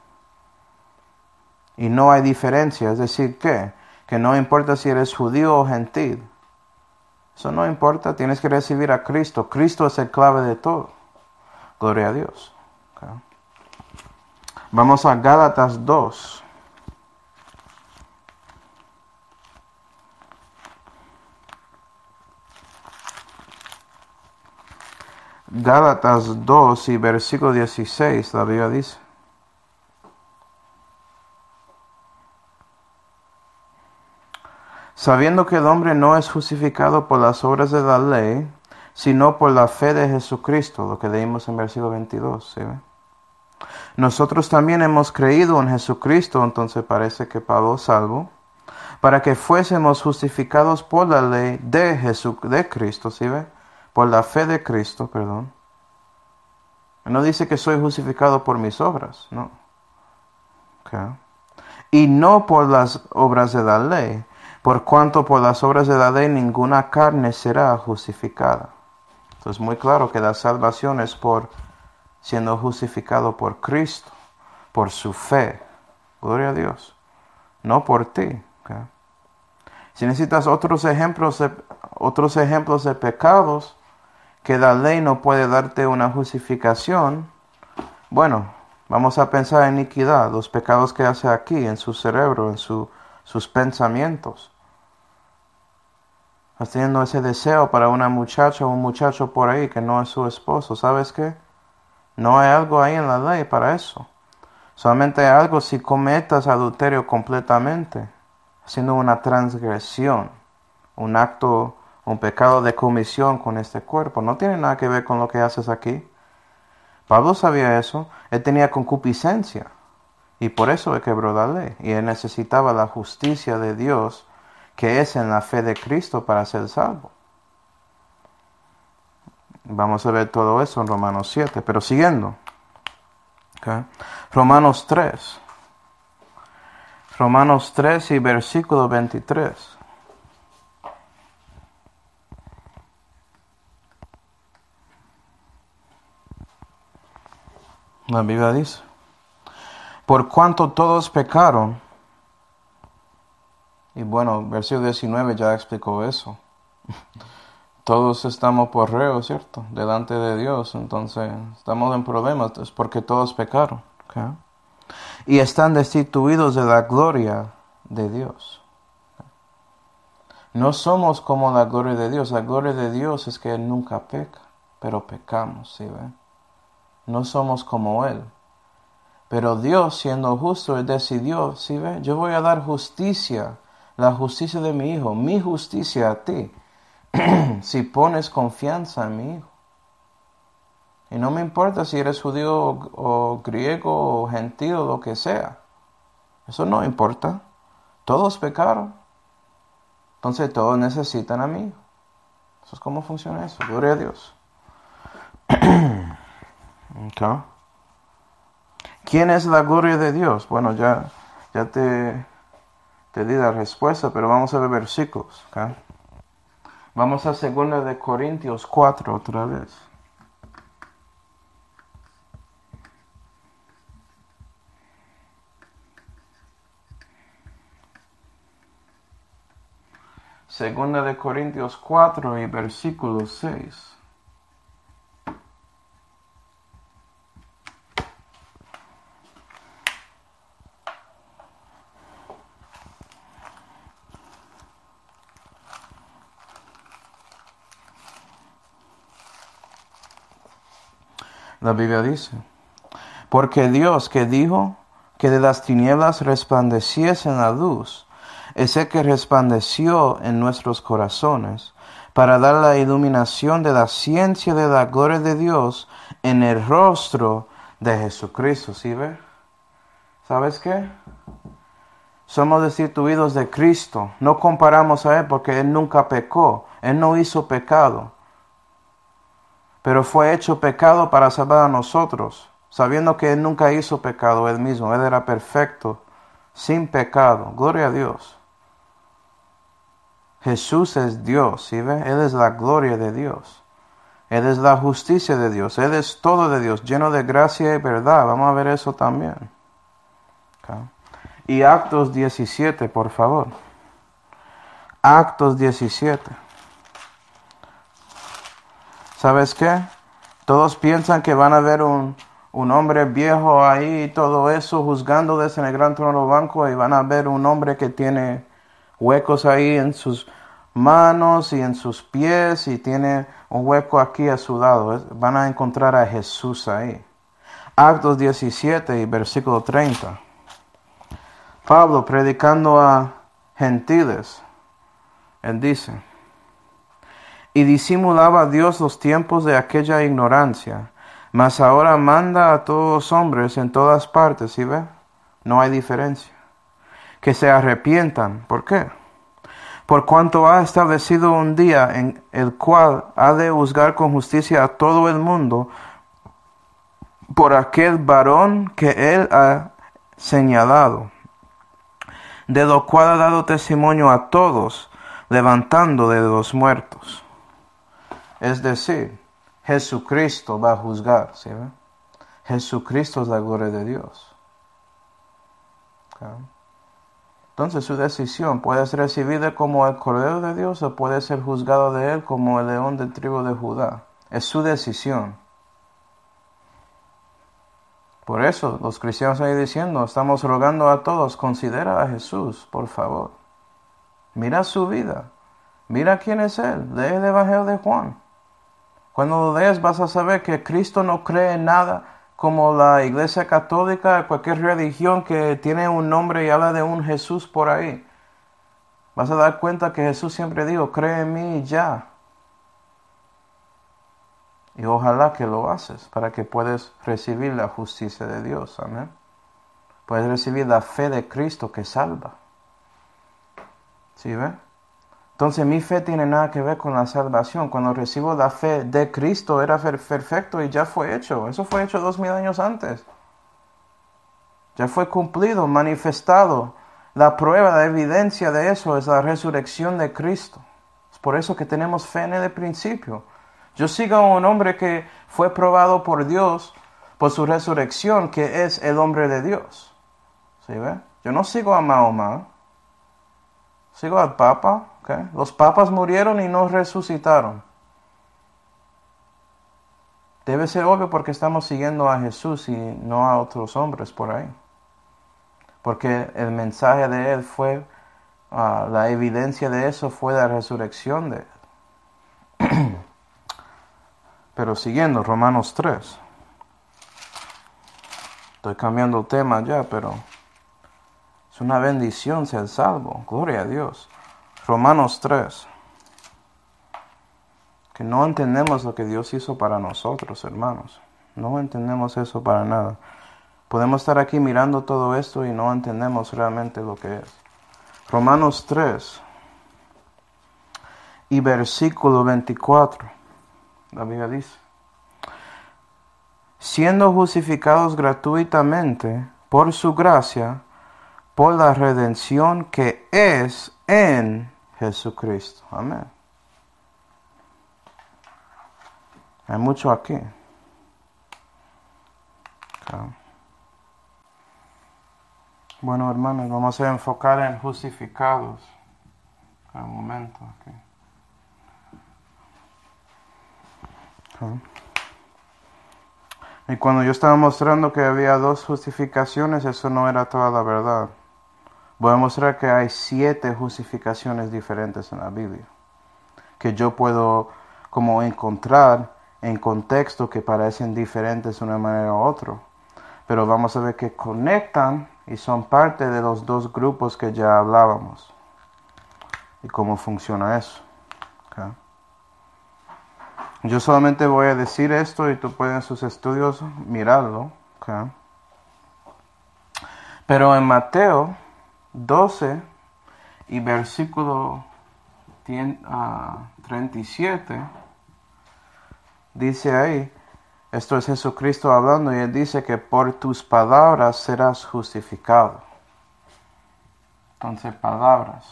Y no hay diferencia, es decir, ¿qué? Que no importa si eres judío o gentil. Eso no importa, tienes que recibir a Cristo. Cristo es el clave de todo. Gloria a Dios. Okay. Vamos a Gálatas dos. Gálatas dos y versículo dieciséis, la Biblia dice. Sabiendo que el hombre no es justificado por las obras de la ley, sino por la fe de Jesucristo, lo que leímos en versículo veintidós. ¿Sí ve? Nosotros también hemos creído en Jesucristo, entonces parece que Pablo salvo, para que fuésemos justificados por la ley de Jesús, de Cristo, ¿sí ve? Por la fe de Cristo, perdón. No dice que soy justificado por mis obras, no. Okay. Y no por las obras de la ley, por cuanto por las obras de la ley ninguna carne será justificada. Entonces muy claro que la salvación es por siendo justificado por Cristo, por su fe. Gloria a Dios. No por ti. Okay. Si necesitas otros ejemplos, de, otros ejemplos de pecados que la ley no puede darte una justificación, bueno, vamos a pensar en iniquidad, los pecados que hace aquí, en su cerebro, en su, sus pensamientos. Estás teniendo ese deseo para una muchacha o un muchacho por ahí que no es su esposo. ¿Sabes qué? No hay algo ahí en la ley para eso. Solamente hay algo si cometas adulterio completamente, haciendo una transgresión, un acto, un pecado de comisión con este cuerpo. No tiene nada que ver con lo que haces aquí. Pablo sabía eso. Él tenía concupiscencia y por eso él quebró la ley. Y él necesitaba la justicia de Dios, que es en la fe de Cristo para ser salvo. Vamos a ver todo eso en Romanos siete, pero siguiendo. Okay. Romanos tres. Romanos tres y versículo veintitrés. La Biblia dice: por cuanto todos pecaron, y bueno, versículo diecinueve ya explicó eso. Todos estamos por reo, ¿cierto? Delante de Dios, entonces estamos en problemas, es porque todos pecaron. ¿Okay? Y están destituidos de la gloria de Dios. No somos como la gloria de Dios. La gloria de Dios es que Él nunca peca, pero pecamos, ¿sí ve? No somos como Él. Pero Dios, siendo justo, Él decidió, ¿sí ve? Yo voy a dar justicia, la justicia de mi Hijo, mi justicia a ti. Si pones confianza en mi Hijo. Y no me importa si eres judío o, o griego o gentil o lo que sea. Eso no importa. Todos pecaron. Entonces todos necesitan a mi Hijo. Eso es cómo funciona eso. Gloria a Dios. Okay. ¿Quién es la gloria de Dios? Bueno, ya, ya te, te di la respuesta, pero vamos a ver versículos. Okay. Vamos a segunda de Corintios cuatro otra vez. Segunda de Corintios cuatro y versículo seis. La Biblia dice, porque Dios que dijo que de las tinieblas resplandeciese la luz, es el que resplandeció en nuestros corazones, para dar la iluminación de la ciencia de la gloria de Dios en el rostro de Jesucristo. ¿Sí ve? ¿Sabes qué? Somos destituidos de Cristo. No comparamos a Él porque Él nunca pecó. Él no hizo pecado. Pero fue hecho pecado para salvar a nosotros, sabiendo que Él nunca hizo pecado Él mismo. Él era perfecto, sin pecado. Gloria a Dios. Jesús es Dios, ¿sí ve? Él es la gloria de Dios. Él es la justicia de Dios. Él es todo de Dios, lleno de gracia y verdad. Vamos a ver eso también. Okay. Y Actos diecisiete, por favor. Actos diecisiete. ¿Sabes qué? Todos piensan que van a ver un, un hombre viejo ahí y todo eso, juzgando desde en el gran trono blanco, y van a ver un hombre que tiene huecos ahí en sus manos y en sus pies y tiene un hueco aquí a su lado. Van a encontrar a Jesús ahí. Actos diecisiete y versículo treinta. Pablo predicando a gentiles, él dice, y disimulaba Dios los tiempos de aquella ignorancia, mas ahora manda a todos los hombres en todas partes, ¿sí ve? No hay diferencia. Que se arrepientan. ¿Por qué? Por cuanto ha establecido un día en el cual ha de juzgar con justicia a todo el mundo por aquel varón que él ha señalado, de lo cual ha dado testimonio a todos, levantando de los muertos. Es decir, Jesucristo va a juzgar, ¿sí ve? Jesucristo es la gloria de Dios. Okay. Entonces su decisión puede ser recibida como el Cordero de Dios o puede ser juzgado de él como el león del tribu de Judá. Es su decisión. Por eso los cristianos ahí diciendo, estamos rogando a todos, considera a Jesús, por favor. Mira su vida. Mira quién es Él. Lee el Evangelio de Juan. Cuando lo lees vas a saber que Cristo no cree en nada como la Iglesia Católica, cualquier religión que tiene un nombre y habla de un Jesús por ahí. Vas a dar cuenta que Jesús siempre dijo, cree en mí y ya. Y ojalá que lo haces para que puedas recibir la justicia de Dios. Amén. Puedes recibir la fe de Cristo que salva. ¿Sí ve? Entonces mi fe tiene nada que ver con la salvación. Cuando recibo la fe de Cristo era perfecto y ya fue hecho. Eso fue hecho dos mil años antes. Ya fue cumplido, manifestado. La prueba, la evidencia de eso es la resurrección de Cristo. Es por eso que tenemos fe en el principio. Yo sigo a un hombre que fue probado por Dios por su resurrección, que es el hombre de Dios. ¿Sí ve? Yo no sigo a Mahoma. Sigo al Papa. Okay. Los papas murieron y no resucitaron. Debe ser obvio porque estamos siguiendo a Jesús y no a otros hombres por ahí. Porque el mensaje de Él fue, uh, la evidencia de eso fue la resurrección de Él. Pero siguiendo, Romanos tres. Estoy cambiando tema ya, pero es una bendición ser salvo. Gloria a Dios. Romanos tres. Que no entendemos lo que Dios hizo para nosotros, hermanos. No entendemos eso para nada. Podemos estar aquí mirando todo esto y no entendemos realmente lo que es. Romanos tres y versículo veinticuatro. La Biblia dice, siendo justificados gratuitamente por su gracia, por la redención que es en Jesucristo. Amén. Hay mucho aquí. Okay. Bueno, hermanos, vamos a enfocar en justificados. Un momento aquí. Okay. Y cuando yo estaba mostrando que había dos justificaciones, eso no era toda la verdad. Voy a mostrar que hay siete justificaciones diferentes en la Biblia. Que yo puedo como encontrar en contextos que parecen diferentes de una manera u otra. Pero vamos a ver que conectan y son parte de los dos grupos que ya hablábamos. Y cómo funciona eso. Okay. Yo solamente voy a decir esto y tú puedes en sus estudios mirarlo. Okay. Pero en Mateo doce y versículo treinta y siete, dice ahí, esto es Jesucristo hablando, y Él dice que por tus palabras serás justificado. Entonces, palabras.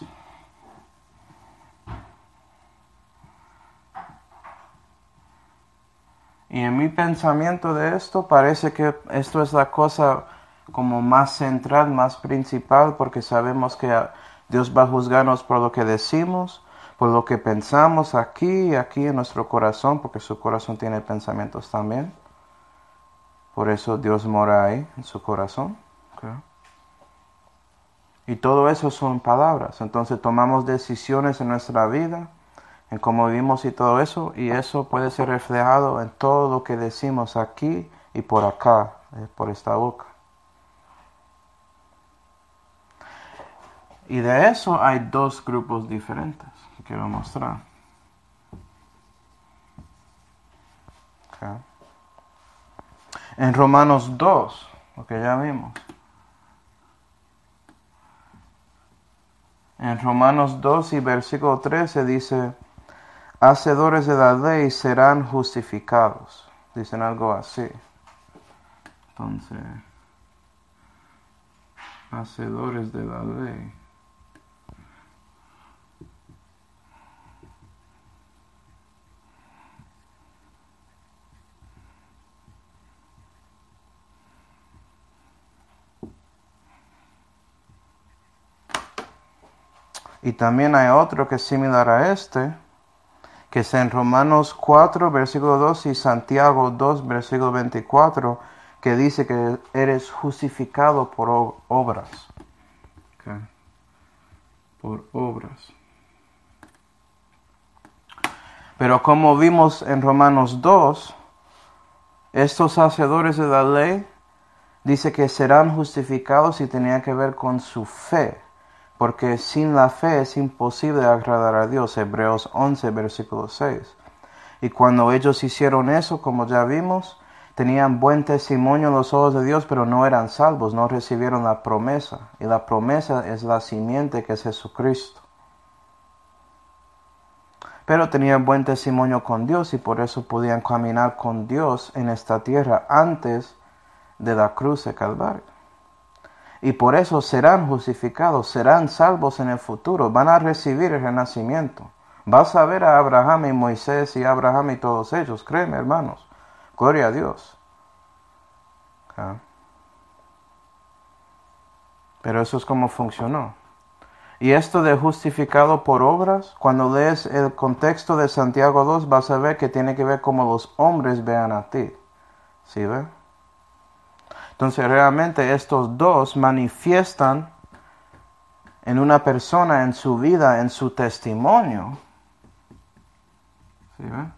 Y en mi pensamiento de esto, parece que esto es la cosa como más central, más principal, porque sabemos que Dios va a juzgarnos por lo que decimos, por lo que pensamos aquí y aquí en nuestro corazón, porque su corazón tiene pensamientos también. Por eso Dios mora ahí, en su corazón. Okay. Y todo eso son palabras. Entonces tomamos decisiones en nuestra vida, en cómo vivimos y todo eso, y eso puede ser reflejado en todo lo que decimos aquí y por acá, eh, por esta boca. Y de eso hay dos grupos diferentes que quiero mostrar. Okay. En Romanos dos, lo que ya vimos. En Romanos dos y versículo trece dice, hacedores de la ley serán justificados. Dicen algo así. Entonces, hacedores de la ley. Y también hay otro que es similar a este, que es en Romanos cuatro, versículo dos, y Santiago dos, versículo veinticuatro, que dice que eres justificado por obras. Okay. Por obras. Pero como vimos en Romanos dos, estos hacedores de la ley, dice que serán justificados y tenía que ver con su fe. Porque sin la fe es imposible agradar a Dios. Hebreos once, versículo seis. Y cuando ellos hicieron eso, como ya vimos, tenían buen testimonio en los ojos de Dios, pero no eran salvos, no recibieron la promesa. Y la promesa es la simiente que es Jesucristo. Pero tenían buen testimonio con Dios y por eso podían caminar con Dios en esta tierra antes de la cruz de Calvario. Y por eso serán justificados, serán salvos en el futuro, van a recibir el renacimiento. Vas a ver a Abraham y Moisés y Abraham y todos ellos, créeme hermanos, gloria a Dios. Okay. Pero eso es como funcionó. Y esto de justificado por obras, cuando lees el contexto de Santiago dos, vas a ver que tiene que ver cómo los hombres vean a ti. ¿Sí ve? Entonces realmente estos dos manifiestan en una persona, en su vida, en su testimonio. ¿Sí ve?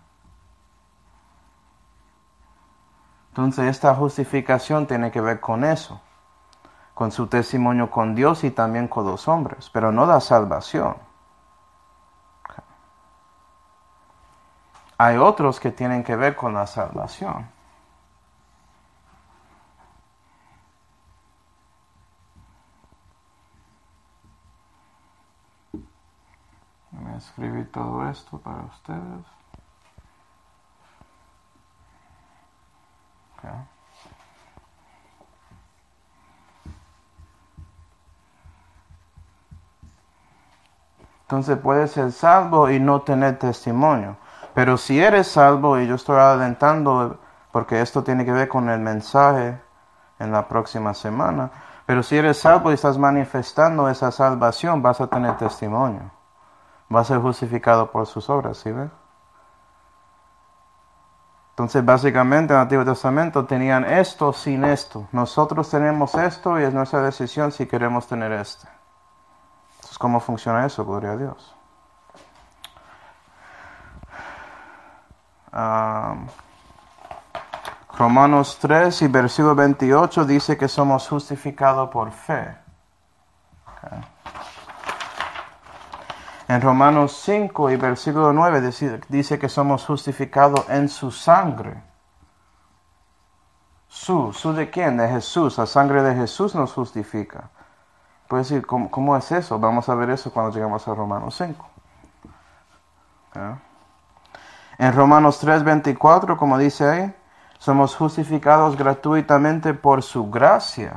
Entonces esta justificación tiene que ver con eso, con su testimonio con Dios y también con los hombres, pero no la salvación. Okay. Hay otros que tienen que ver con la salvación. Voy a escribir todo esto para ustedes. Okay. Entonces puedes ser salvo y no tener testimonio. Pero si eres salvo, y yo estoy adelantando, porque esto tiene que ver con el mensaje en la próxima semana, pero si eres salvo y estás manifestando esa salvación, vas a tener testimonio. Vas a ser justificado por sus obras, ¿sí ves? Entonces básicamente en el Antiguo Testamento tenían esto sin esto. Nosotros tenemos esto y es nuestra decisión si queremos tener este. Entonces, ¿cómo funciona eso? Gloria a Dios. Um, Romanos tres y versículo veintiocho dice que somos justificados por fe. Okay. En Romanos cinco y versículo nueve dice, dice que somos justificados en su sangre. ¿Su? ¿Su de quién? De Jesús. La sangre de Jesús nos justifica. Puedes decir, ¿cómo, cómo es eso? Vamos a ver eso cuando llegamos a Romanos cinco. Okay. En Romanos tres veinticuatro, como dice ahí, somos justificados gratuitamente por su gracia.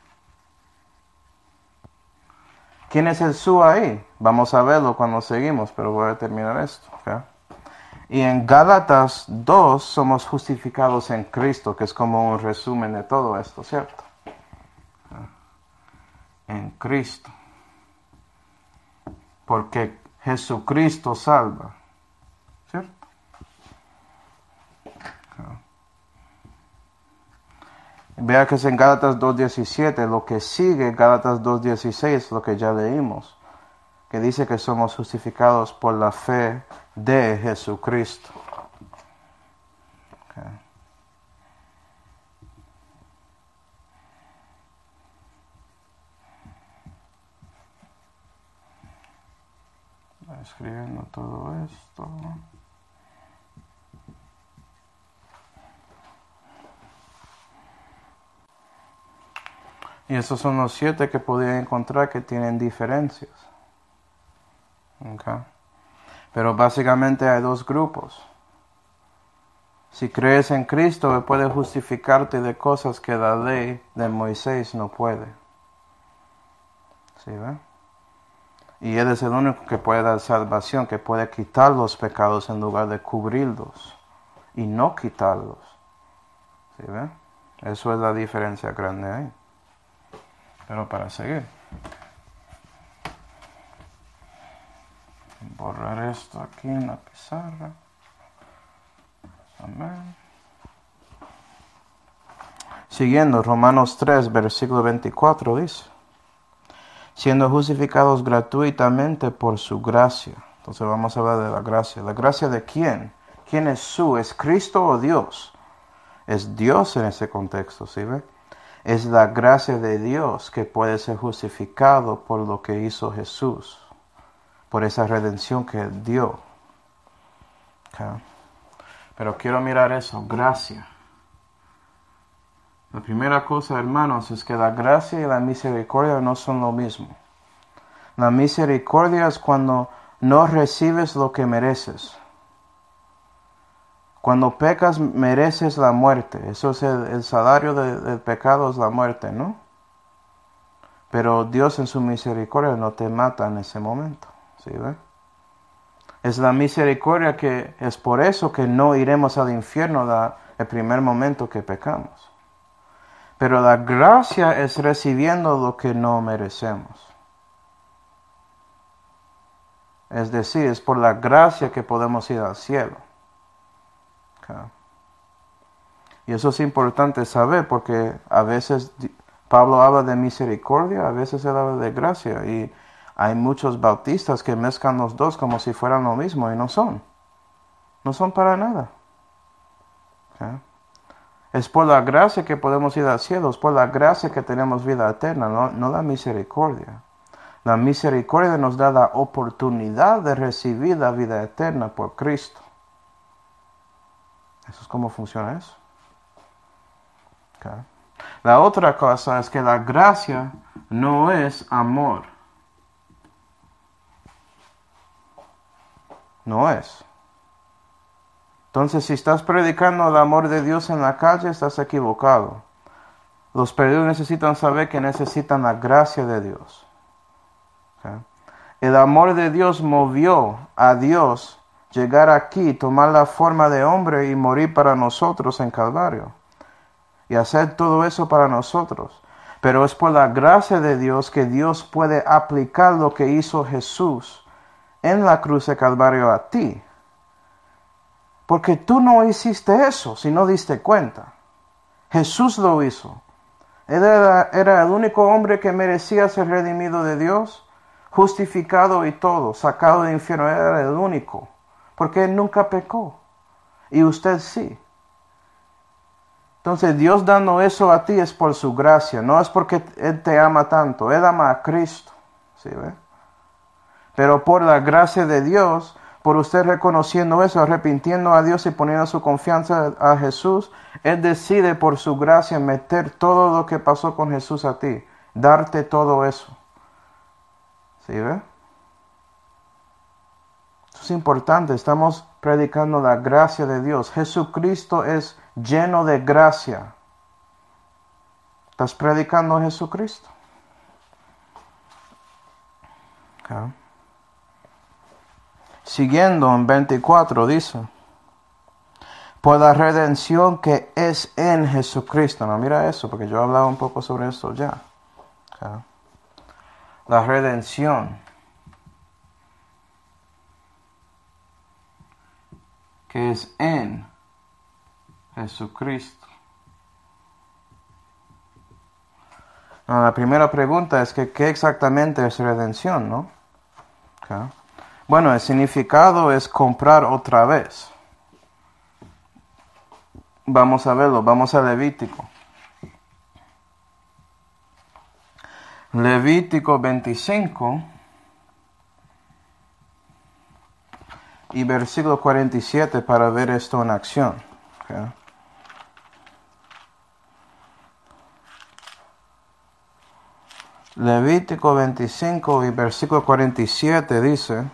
¿Quién es el su ahí? Vamos a verlo cuando seguimos, pero voy a terminar esto. ¿Okay? Y en Gálatas dos somos justificados en Cristo, que es como un resumen de todo esto, ¿cierto? En Cristo. Porque Jesucristo salva, ¿cierto? Vea que es en Gálatas dos diecisiete, lo que sigue Gálatas dos dieciséis, lo que ya leímos, que dice que somos justificados por la fe de Jesucristo. Okay. Voy escribiendo todo esto. Y esos son los siete que podía encontrar que tienen diferencias. Okay. Pero básicamente hay dos grupos. Si crees en Cristo, Él puede justificarte de cosas que la ley de Moisés no puede. ¿Sí ve? Y Él es el único que puede dar salvación, que puede quitar los pecados en lugar de cubrirlos y no quitarlos. ¿Sí ve? Eso es la diferencia grande ahí. Pero para seguir, borrar esto aquí en la pizarra. Amén. Siguiendo, Romanos tres, versículo veinticuatro dice, siendo justificados gratuitamente por su gracia. Entonces vamos a hablar de la gracia. ¿La gracia de quién? ¿Quién es su? ¿Es Cristo o Dios? Es Dios en ese contexto, ¿sí ve? Es la gracia de Dios que puede ser justificado por lo que hizo Jesús, por esa redención que Él dio. Okay. Pero quiero mirar eso, gracia. La primera cosa, hermanos, es que la gracia y la misericordia no son lo mismo. La misericordia es cuando no recibes lo que mereces. Cuando pecas, mereces la muerte. Eso es el, el salario de, del pecado, es la muerte, ¿no? Pero Dios en su misericordia no te mata en ese momento, ¿sí ve? Es la misericordia que es por eso que no iremos al infierno la, el primer momento que pecamos. Pero la gracia es recibiendo lo que no merecemos. Es decir, es por la gracia que podemos ir al cielo. Okay. Y eso es importante saber porque a veces Pablo habla de misericordia, a veces él habla de gracia. Y hay muchos bautistas que mezclan los dos como si fueran lo mismo y no son. No son para nada. Okay. Es por la gracia que podemos ir al cielo, es por la gracia que tenemos vida eterna, no, no la misericordia. La misericordia nos da la oportunidad de recibir la vida eterna por Cristo. Eso es cómo funciona eso. Okay. La otra cosa es que la gracia no es amor. No es. Entonces, si estás predicando el amor de Dios en la calle, estás equivocado. Los perdidos necesitan saber que necesitan la gracia de Dios. Okay. El amor de Dios movió a Dios llegar aquí, tomar la forma de hombre y morir para nosotros en Calvario. Y hacer todo eso para nosotros. Pero es por la gracia de Dios que Dios puede aplicar lo que hizo Jesús en la cruz de Calvario a ti. Porque tú no hiciste eso si no diste cuenta. Jesús lo hizo. Él era, era el único hombre que merecía ser redimido de Dios, justificado y todo, sacado del infierno. Él era el único. Porque Él nunca pecó. Y usted sí. Entonces Dios dando eso a ti es por su gracia, no es porque Él te ama tanto, Él ama a Cristo, ¿sí ve? Pero por la gracia de Dios, por usted reconociendo eso, arrepintiendo a Dios y poniendo su confianza a Jesús, Él decide por su gracia meter todo lo que pasó con Jesús a ti, darte todo eso, ¿sí ve? Eso es importante, estamos predicando la gracia de Dios. Jesucristo es lleno de gracia. ¿Estás predicando a Jesucristo? Okay. Siguiendo en veinticuatro dice, por la redención que es en Jesucristo. No, mira eso, porque yo he hablado un poco sobre eso ya. Okay. La redención que es en Jesucristo. No, la primera pregunta es que ¿qué exactamente es redención, no? Okay. Bueno, el significado es comprar otra vez. Vamos a verlo, vamos a Levítico. Levítico veinticinco y versículo cuarenta y siete para ver esto en acción. Okay. Levítico veinticinco y versículo cuarenta y siete dice,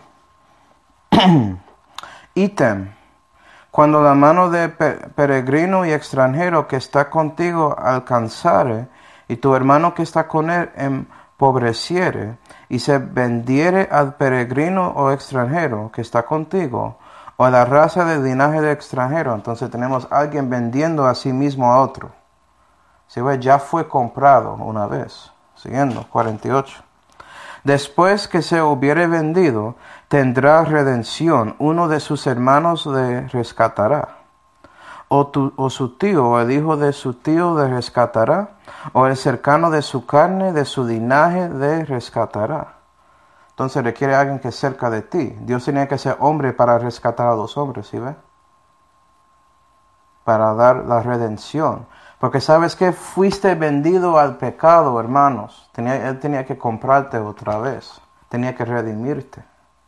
ítem, cuando la mano de peregrino y extranjero que está contigo alcanzare, y tu hermano que está con él empobreciere, y se vendiere al peregrino o extranjero que está contigo, o a la raza del linaje de extranjero. Entonces tenemos a alguien vendiendo a sí mismo a otro. ¿Sí ve? Ya fue comprado una vez. Siguiendo, cuarenta y ocho. Después que se hubiere vendido, tendrá redención, uno de sus hermanos le rescatará. O, tu, o su tío, o el hijo de su tío le rescatará, o el cercano de su carne, de su linaje, le rescatará. Entonces requiere alguien que es cerca de ti. Dios tenía que ser hombre para rescatar a los hombres, ¿sí ve? Para dar la redención. Porque sabes que fuiste vendido al pecado, hermanos. Tenía, él tenía que comprarte otra vez. Tenía que redimirte.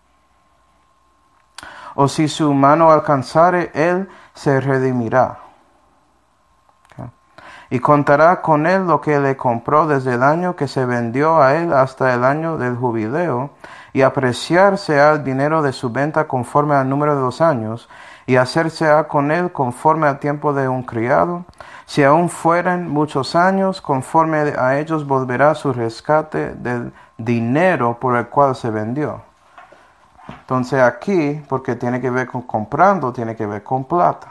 O si su mano alcanzare, él se redimirá. Okay. Y contará con él lo que le compró desde el año que se vendió a él hasta el año del jubileo, y apreciarse al dinero de su venta conforme al número de los años, y hacerse ha con él conforme al tiempo de un criado. Si aún fueran muchos años, conforme a ellos volverá su rescate del dinero por el cual se vendió. Entonces aquí, porque tiene que ver con comprando, tiene que ver con plata.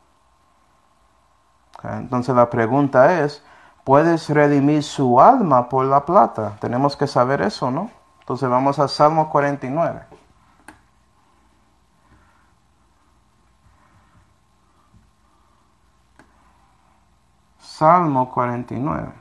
Okay. Entonces la pregunta es, ¿puedes redimir su alma por la plata? Tenemos que saber eso, ¿no? Entonces vamos a Salmo cuarenta y nueve. Salmo cuarenta y nueve.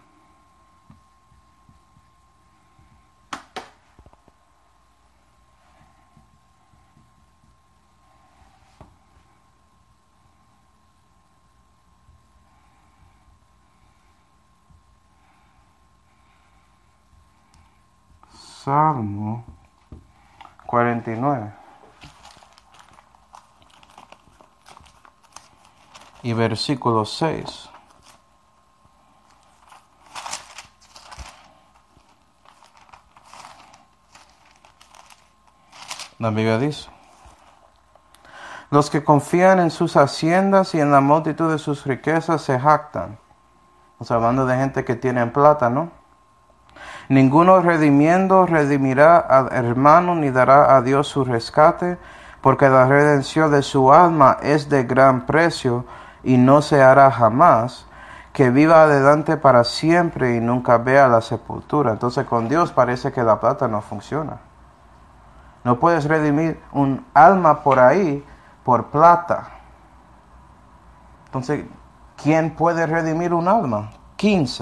Salmo cuarenta y nueve. Y versículo seis. La Biblia dice, los que confían en sus haciendas y en la multitud de sus riquezas se jactan. Estamos hablando de gente que tiene plata, ¿no? Ninguno redimiendo redimirá al hermano ni dará a Dios su rescate, porque la redención de su alma es de gran precio y no se hará jamás, que viva adelante para siempre y nunca vea la sepultura. Entonces con Dios parece que la plata no funciona. No puedes redimir un alma por ahí por plata. Entonces, ¿quién puede redimir un alma? quince.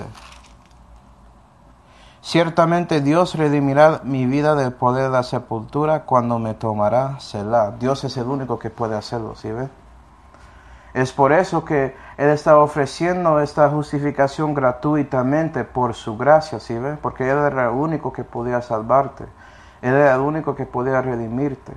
Ciertamente Dios redimirá mi vida del poder de la sepultura cuando me tomará Selah. Dios es el único que puede hacerlo, ¿sí ves? Es por eso que Él está ofreciendo esta justificación gratuitamente por su gracia, ¿sí ves? Porque Él era el único que podía salvarte. Él era el único que podía redimirte.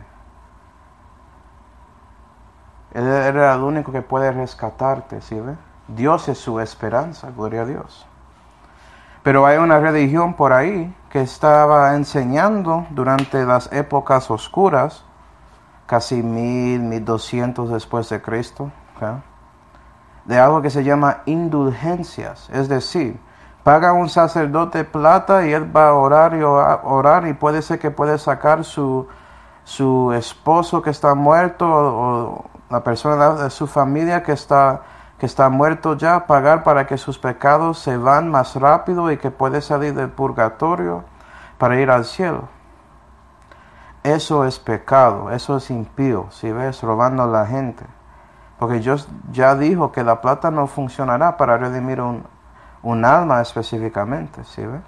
Él era el único que puede rescatarte, ¿sí ves? Dios es su esperanza, gloria a Dios. Pero hay una religión por ahí que estaba enseñando durante las épocas oscuras, casi mil, mil doscientos después de Cristo, ¿okay? De algo que se llama indulgencias, es decir, paga un sacerdote plata y él va a orar y orar y puede ser que puede sacar su, su esposo que está muerto o, o la persona de su familia que está, que está muerto ya, pagar para que sus pecados se van más rápido y que puede salir del purgatorio para ir al cielo. Eso es pecado, eso es impío, si ves, robando a la gente. Porque Dios ya dijo que la plata no funcionará para redimir un, un alma específicamente, ¿sí ves?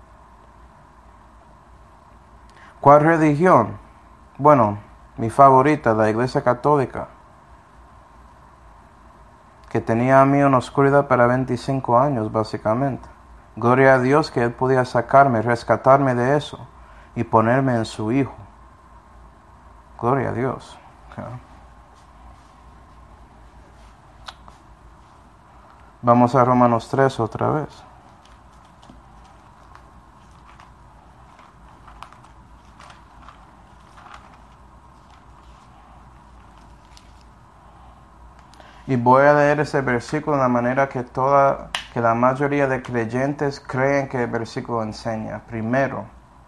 ¿Cuál religión? Bueno, mi favorita, la Iglesia Católica, que tenía a mí una oscuridad para veinticinco años, básicamente. Gloria a Dios que Él podía sacarme, rescatarme de eso y ponerme en su Hijo. Gloria a Dios. Okay. Vamos a Romanos tres otra vez. Y voy a leer ese versículo de la manera que toda, que la mayoría de creyentes creen que el versículo enseña. Primero.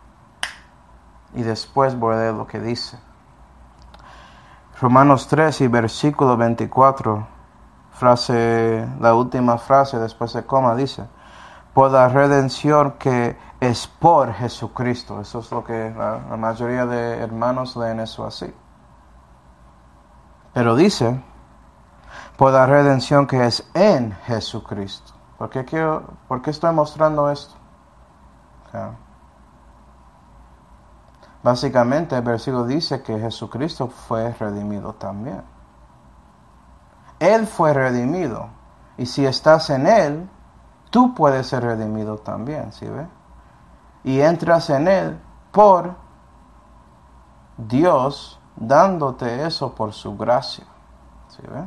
Y después voy a leer lo que dice. Romanos tres y versículo veinticuatro. Frase, la última frase después de coma dice, por la redención que es por Jesucristo. Eso es lo que la, la mayoría de hermanos leen eso así. Pero dice, por la redención que es en Jesucristo. ¿Por qué, quiero, por qué estoy mostrando esto? Okay. Básicamente el versículo dice que Jesucristo fue redimido también. Él fue redimido. Y si estás en Él, tú puedes ser redimido también, ¿sí ves? Y entras en Él por Dios dándote eso por su gracia, ¿sí ves?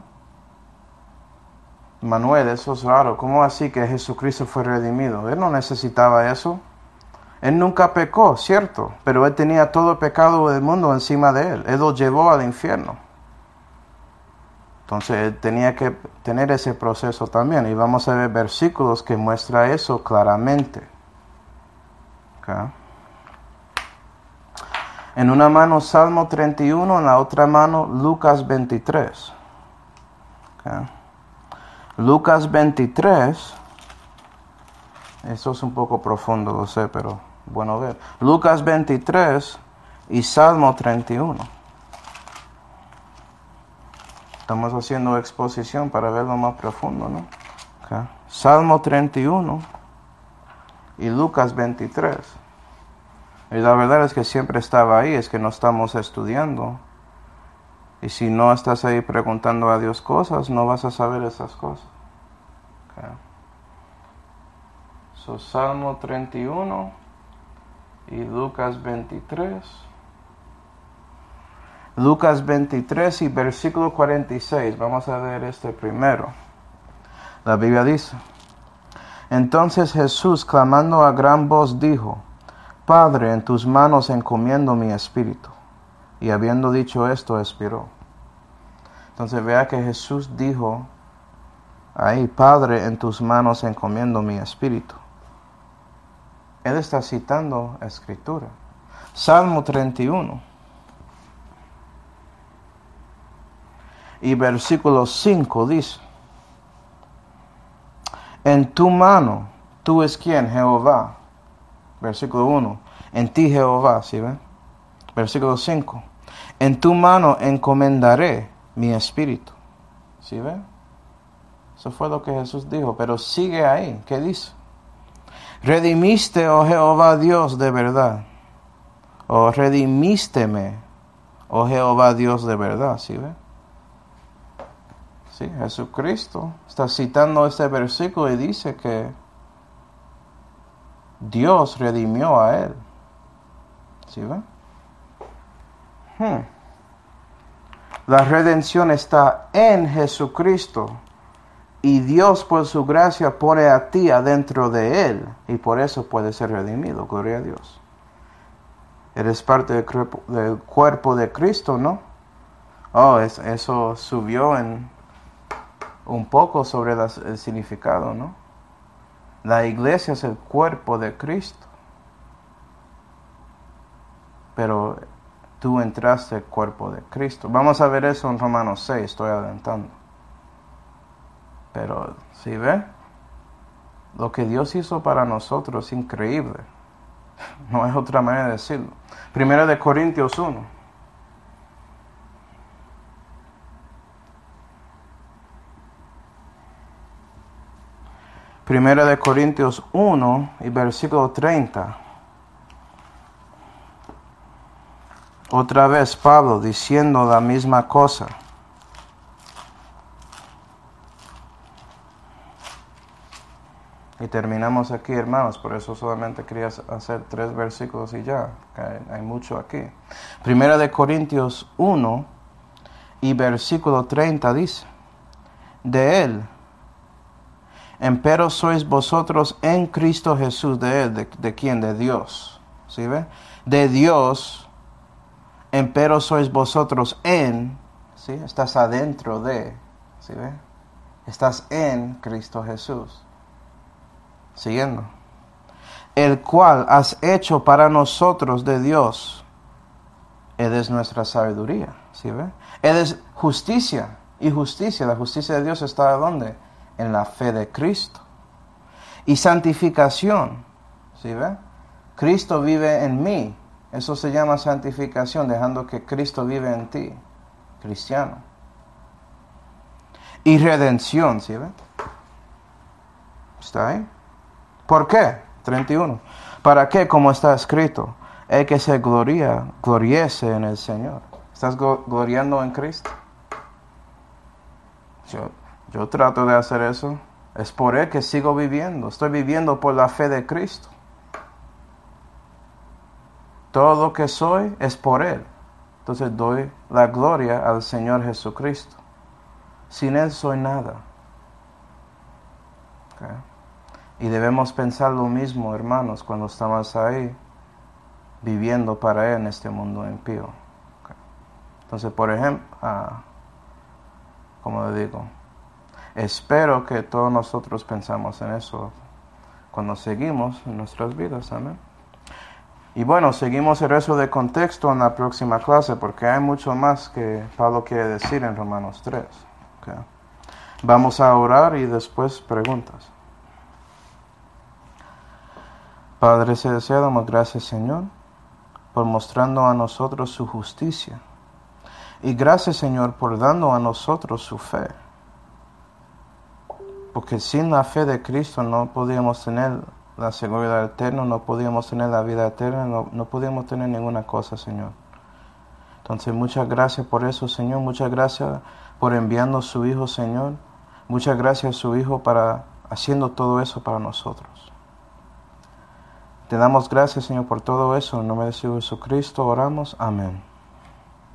Manuel, eso es raro. ¿Cómo así que Jesucristo fue redimido? Él no necesitaba eso. Él nunca pecó, ¿cierto? Pero Él tenía todo el pecado del mundo encima de Él. Él lo llevó al infierno. Entonces Él tenía que tener ese proceso también. Y vamos a ver versículos que muestran eso claramente. Okay. En una mano Salmo treinta y uno, en la otra mano Lucas veintitrés. Okay. Lucas veintitrés, eso es un poco profundo, lo sé, pero bueno ver. Lucas veintitrés y Salmo treinta y uno. Estamos haciendo exposición para verlo más profundo, ¿no? Okay. Salmo treinta y uno y Lucas veintitrés. Y la verdad es que siempre estaba ahí, es que no estamos estudiando. Y si no estás ahí preguntando a Dios cosas, no vas a saber esas cosas. Okay. So, Salmo treinta y uno y Lucas veintitrés. Lucas veintitrés y versículo cuarenta y seis. Vamos a ver este primero. La Biblia dice, entonces Jesús, clamando a gran voz, dijo, Padre, en tus manos encomiendo mi espíritu. Y habiendo dicho esto, expiró. Entonces vea que Jesús dijo ahí, Padre, en tus manos encomiendo mi espíritu. Él está citando Escritura. Salmo treinta y uno. Y versículo cinco dice, en tu mano, tú es quien, Jehová. Versículo uno, en ti Jehová, ¿sí ven? Versículo cinco, en tu mano encomendaré mi espíritu. ¿Sí ven? Eso fue lo que Jesús dijo, pero sigue ahí, ¿qué dice? Redimiste, oh Jehová Dios de verdad. O redimísteme, oh Jehová Dios de verdad, ¿sí ven? Sí, Jesucristo está citando este versículo y dice que Dios redimió a él. ¿Sí ve? Hmm. La redención está en Jesucristo y Dios por su gracia pone a ti adentro de él y por eso puedes ser redimido. Gloria a Dios. Eres parte del cuerpo, del cuerpo de Cristo, ¿no? Oh, es, eso subió en un poco sobre la, el significado, ¿no? La iglesia es el cuerpo de Cristo. Pero tú entraste al cuerpo de Cristo. Vamos a ver eso en Romanos seis, estoy adelantando. Pero, ¿sí ve? Lo que Dios hizo para nosotros es increíble. No hay otra manera de decirlo. Primero de Corintios uno. Primera de Corintios uno y versículo treinta. Otra vez Pablo diciendo la misma cosa. Y terminamos aquí, hermanos, por eso solamente quería hacer tres versículos y ya, hay, hay mucho aquí. Primera de Corintios uno y versículo treinta dice, de él, empero sois vosotros en Cristo Jesús, de él, de, de quién, de Dios, ¿sí ve? De Dios, empero sois vosotros en, ¿sí? Estás adentro de, ¿sí ve? Estás en Cristo Jesús. Siguiendo. El cual has hecho para nosotros de Dios. Él es nuestra sabiduría, ¿sí ve? Él es justicia. Y justicia, la justicia de Dios está ¿dónde? En la fe de Cristo. Y santificación, ¿sí ve? Cristo vive en mí. Eso se llama santificación, dejando que Cristo vive en ti, cristiano. Y redención, ¿sí ve? ¿Está ahí? ¿Por qué? treinta y uno. ¿Para qué? Como está escrito, el que se gloria, gloriese en el Señor. ¿Estás gloriando en Cristo? Yo, yo trato de hacer eso. Es por Él que sigo viviendo. Estoy viviendo por la fe de Cristo. Todo lo que soy es por Él. Entonces doy la gloria al Señor Jesucristo. Sin Él soy nada. Okay. Y debemos pensar lo mismo, hermanos, cuando estamos ahí, viviendo para Él en este mundo impío. Okay. Entonces, por ejemplo, ah, como le digo, espero que todos nosotros pensamos en eso cuando seguimos en nuestras vidas, amén. Y bueno, seguimos el resto del contexto en la próxima clase, porque hay mucho más que Pablo quiere decir en Romanos tres. Okay. Vamos a orar y después preguntas. Padre celestial, damos gracias, Señor, por mostrando a nosotros su justicia. Y gracias, Señor, por dando a nosotros su fe. Porque sin la fe de Cristo no podíamos tener la seguridad eterna, no podíamos tener la vida eterna, no, no podíamos tener ninguna cosa, Señor. Entonces, muchas gracias por eso, Señor. Muchas gracias por enviando a su Hijo, Señor. Muchas gracias a su Hijo para haciendo todo eso para nosotros. Te damos gracias, Señor, por todo eso. En nombre de Jesucristo oramos. Amén.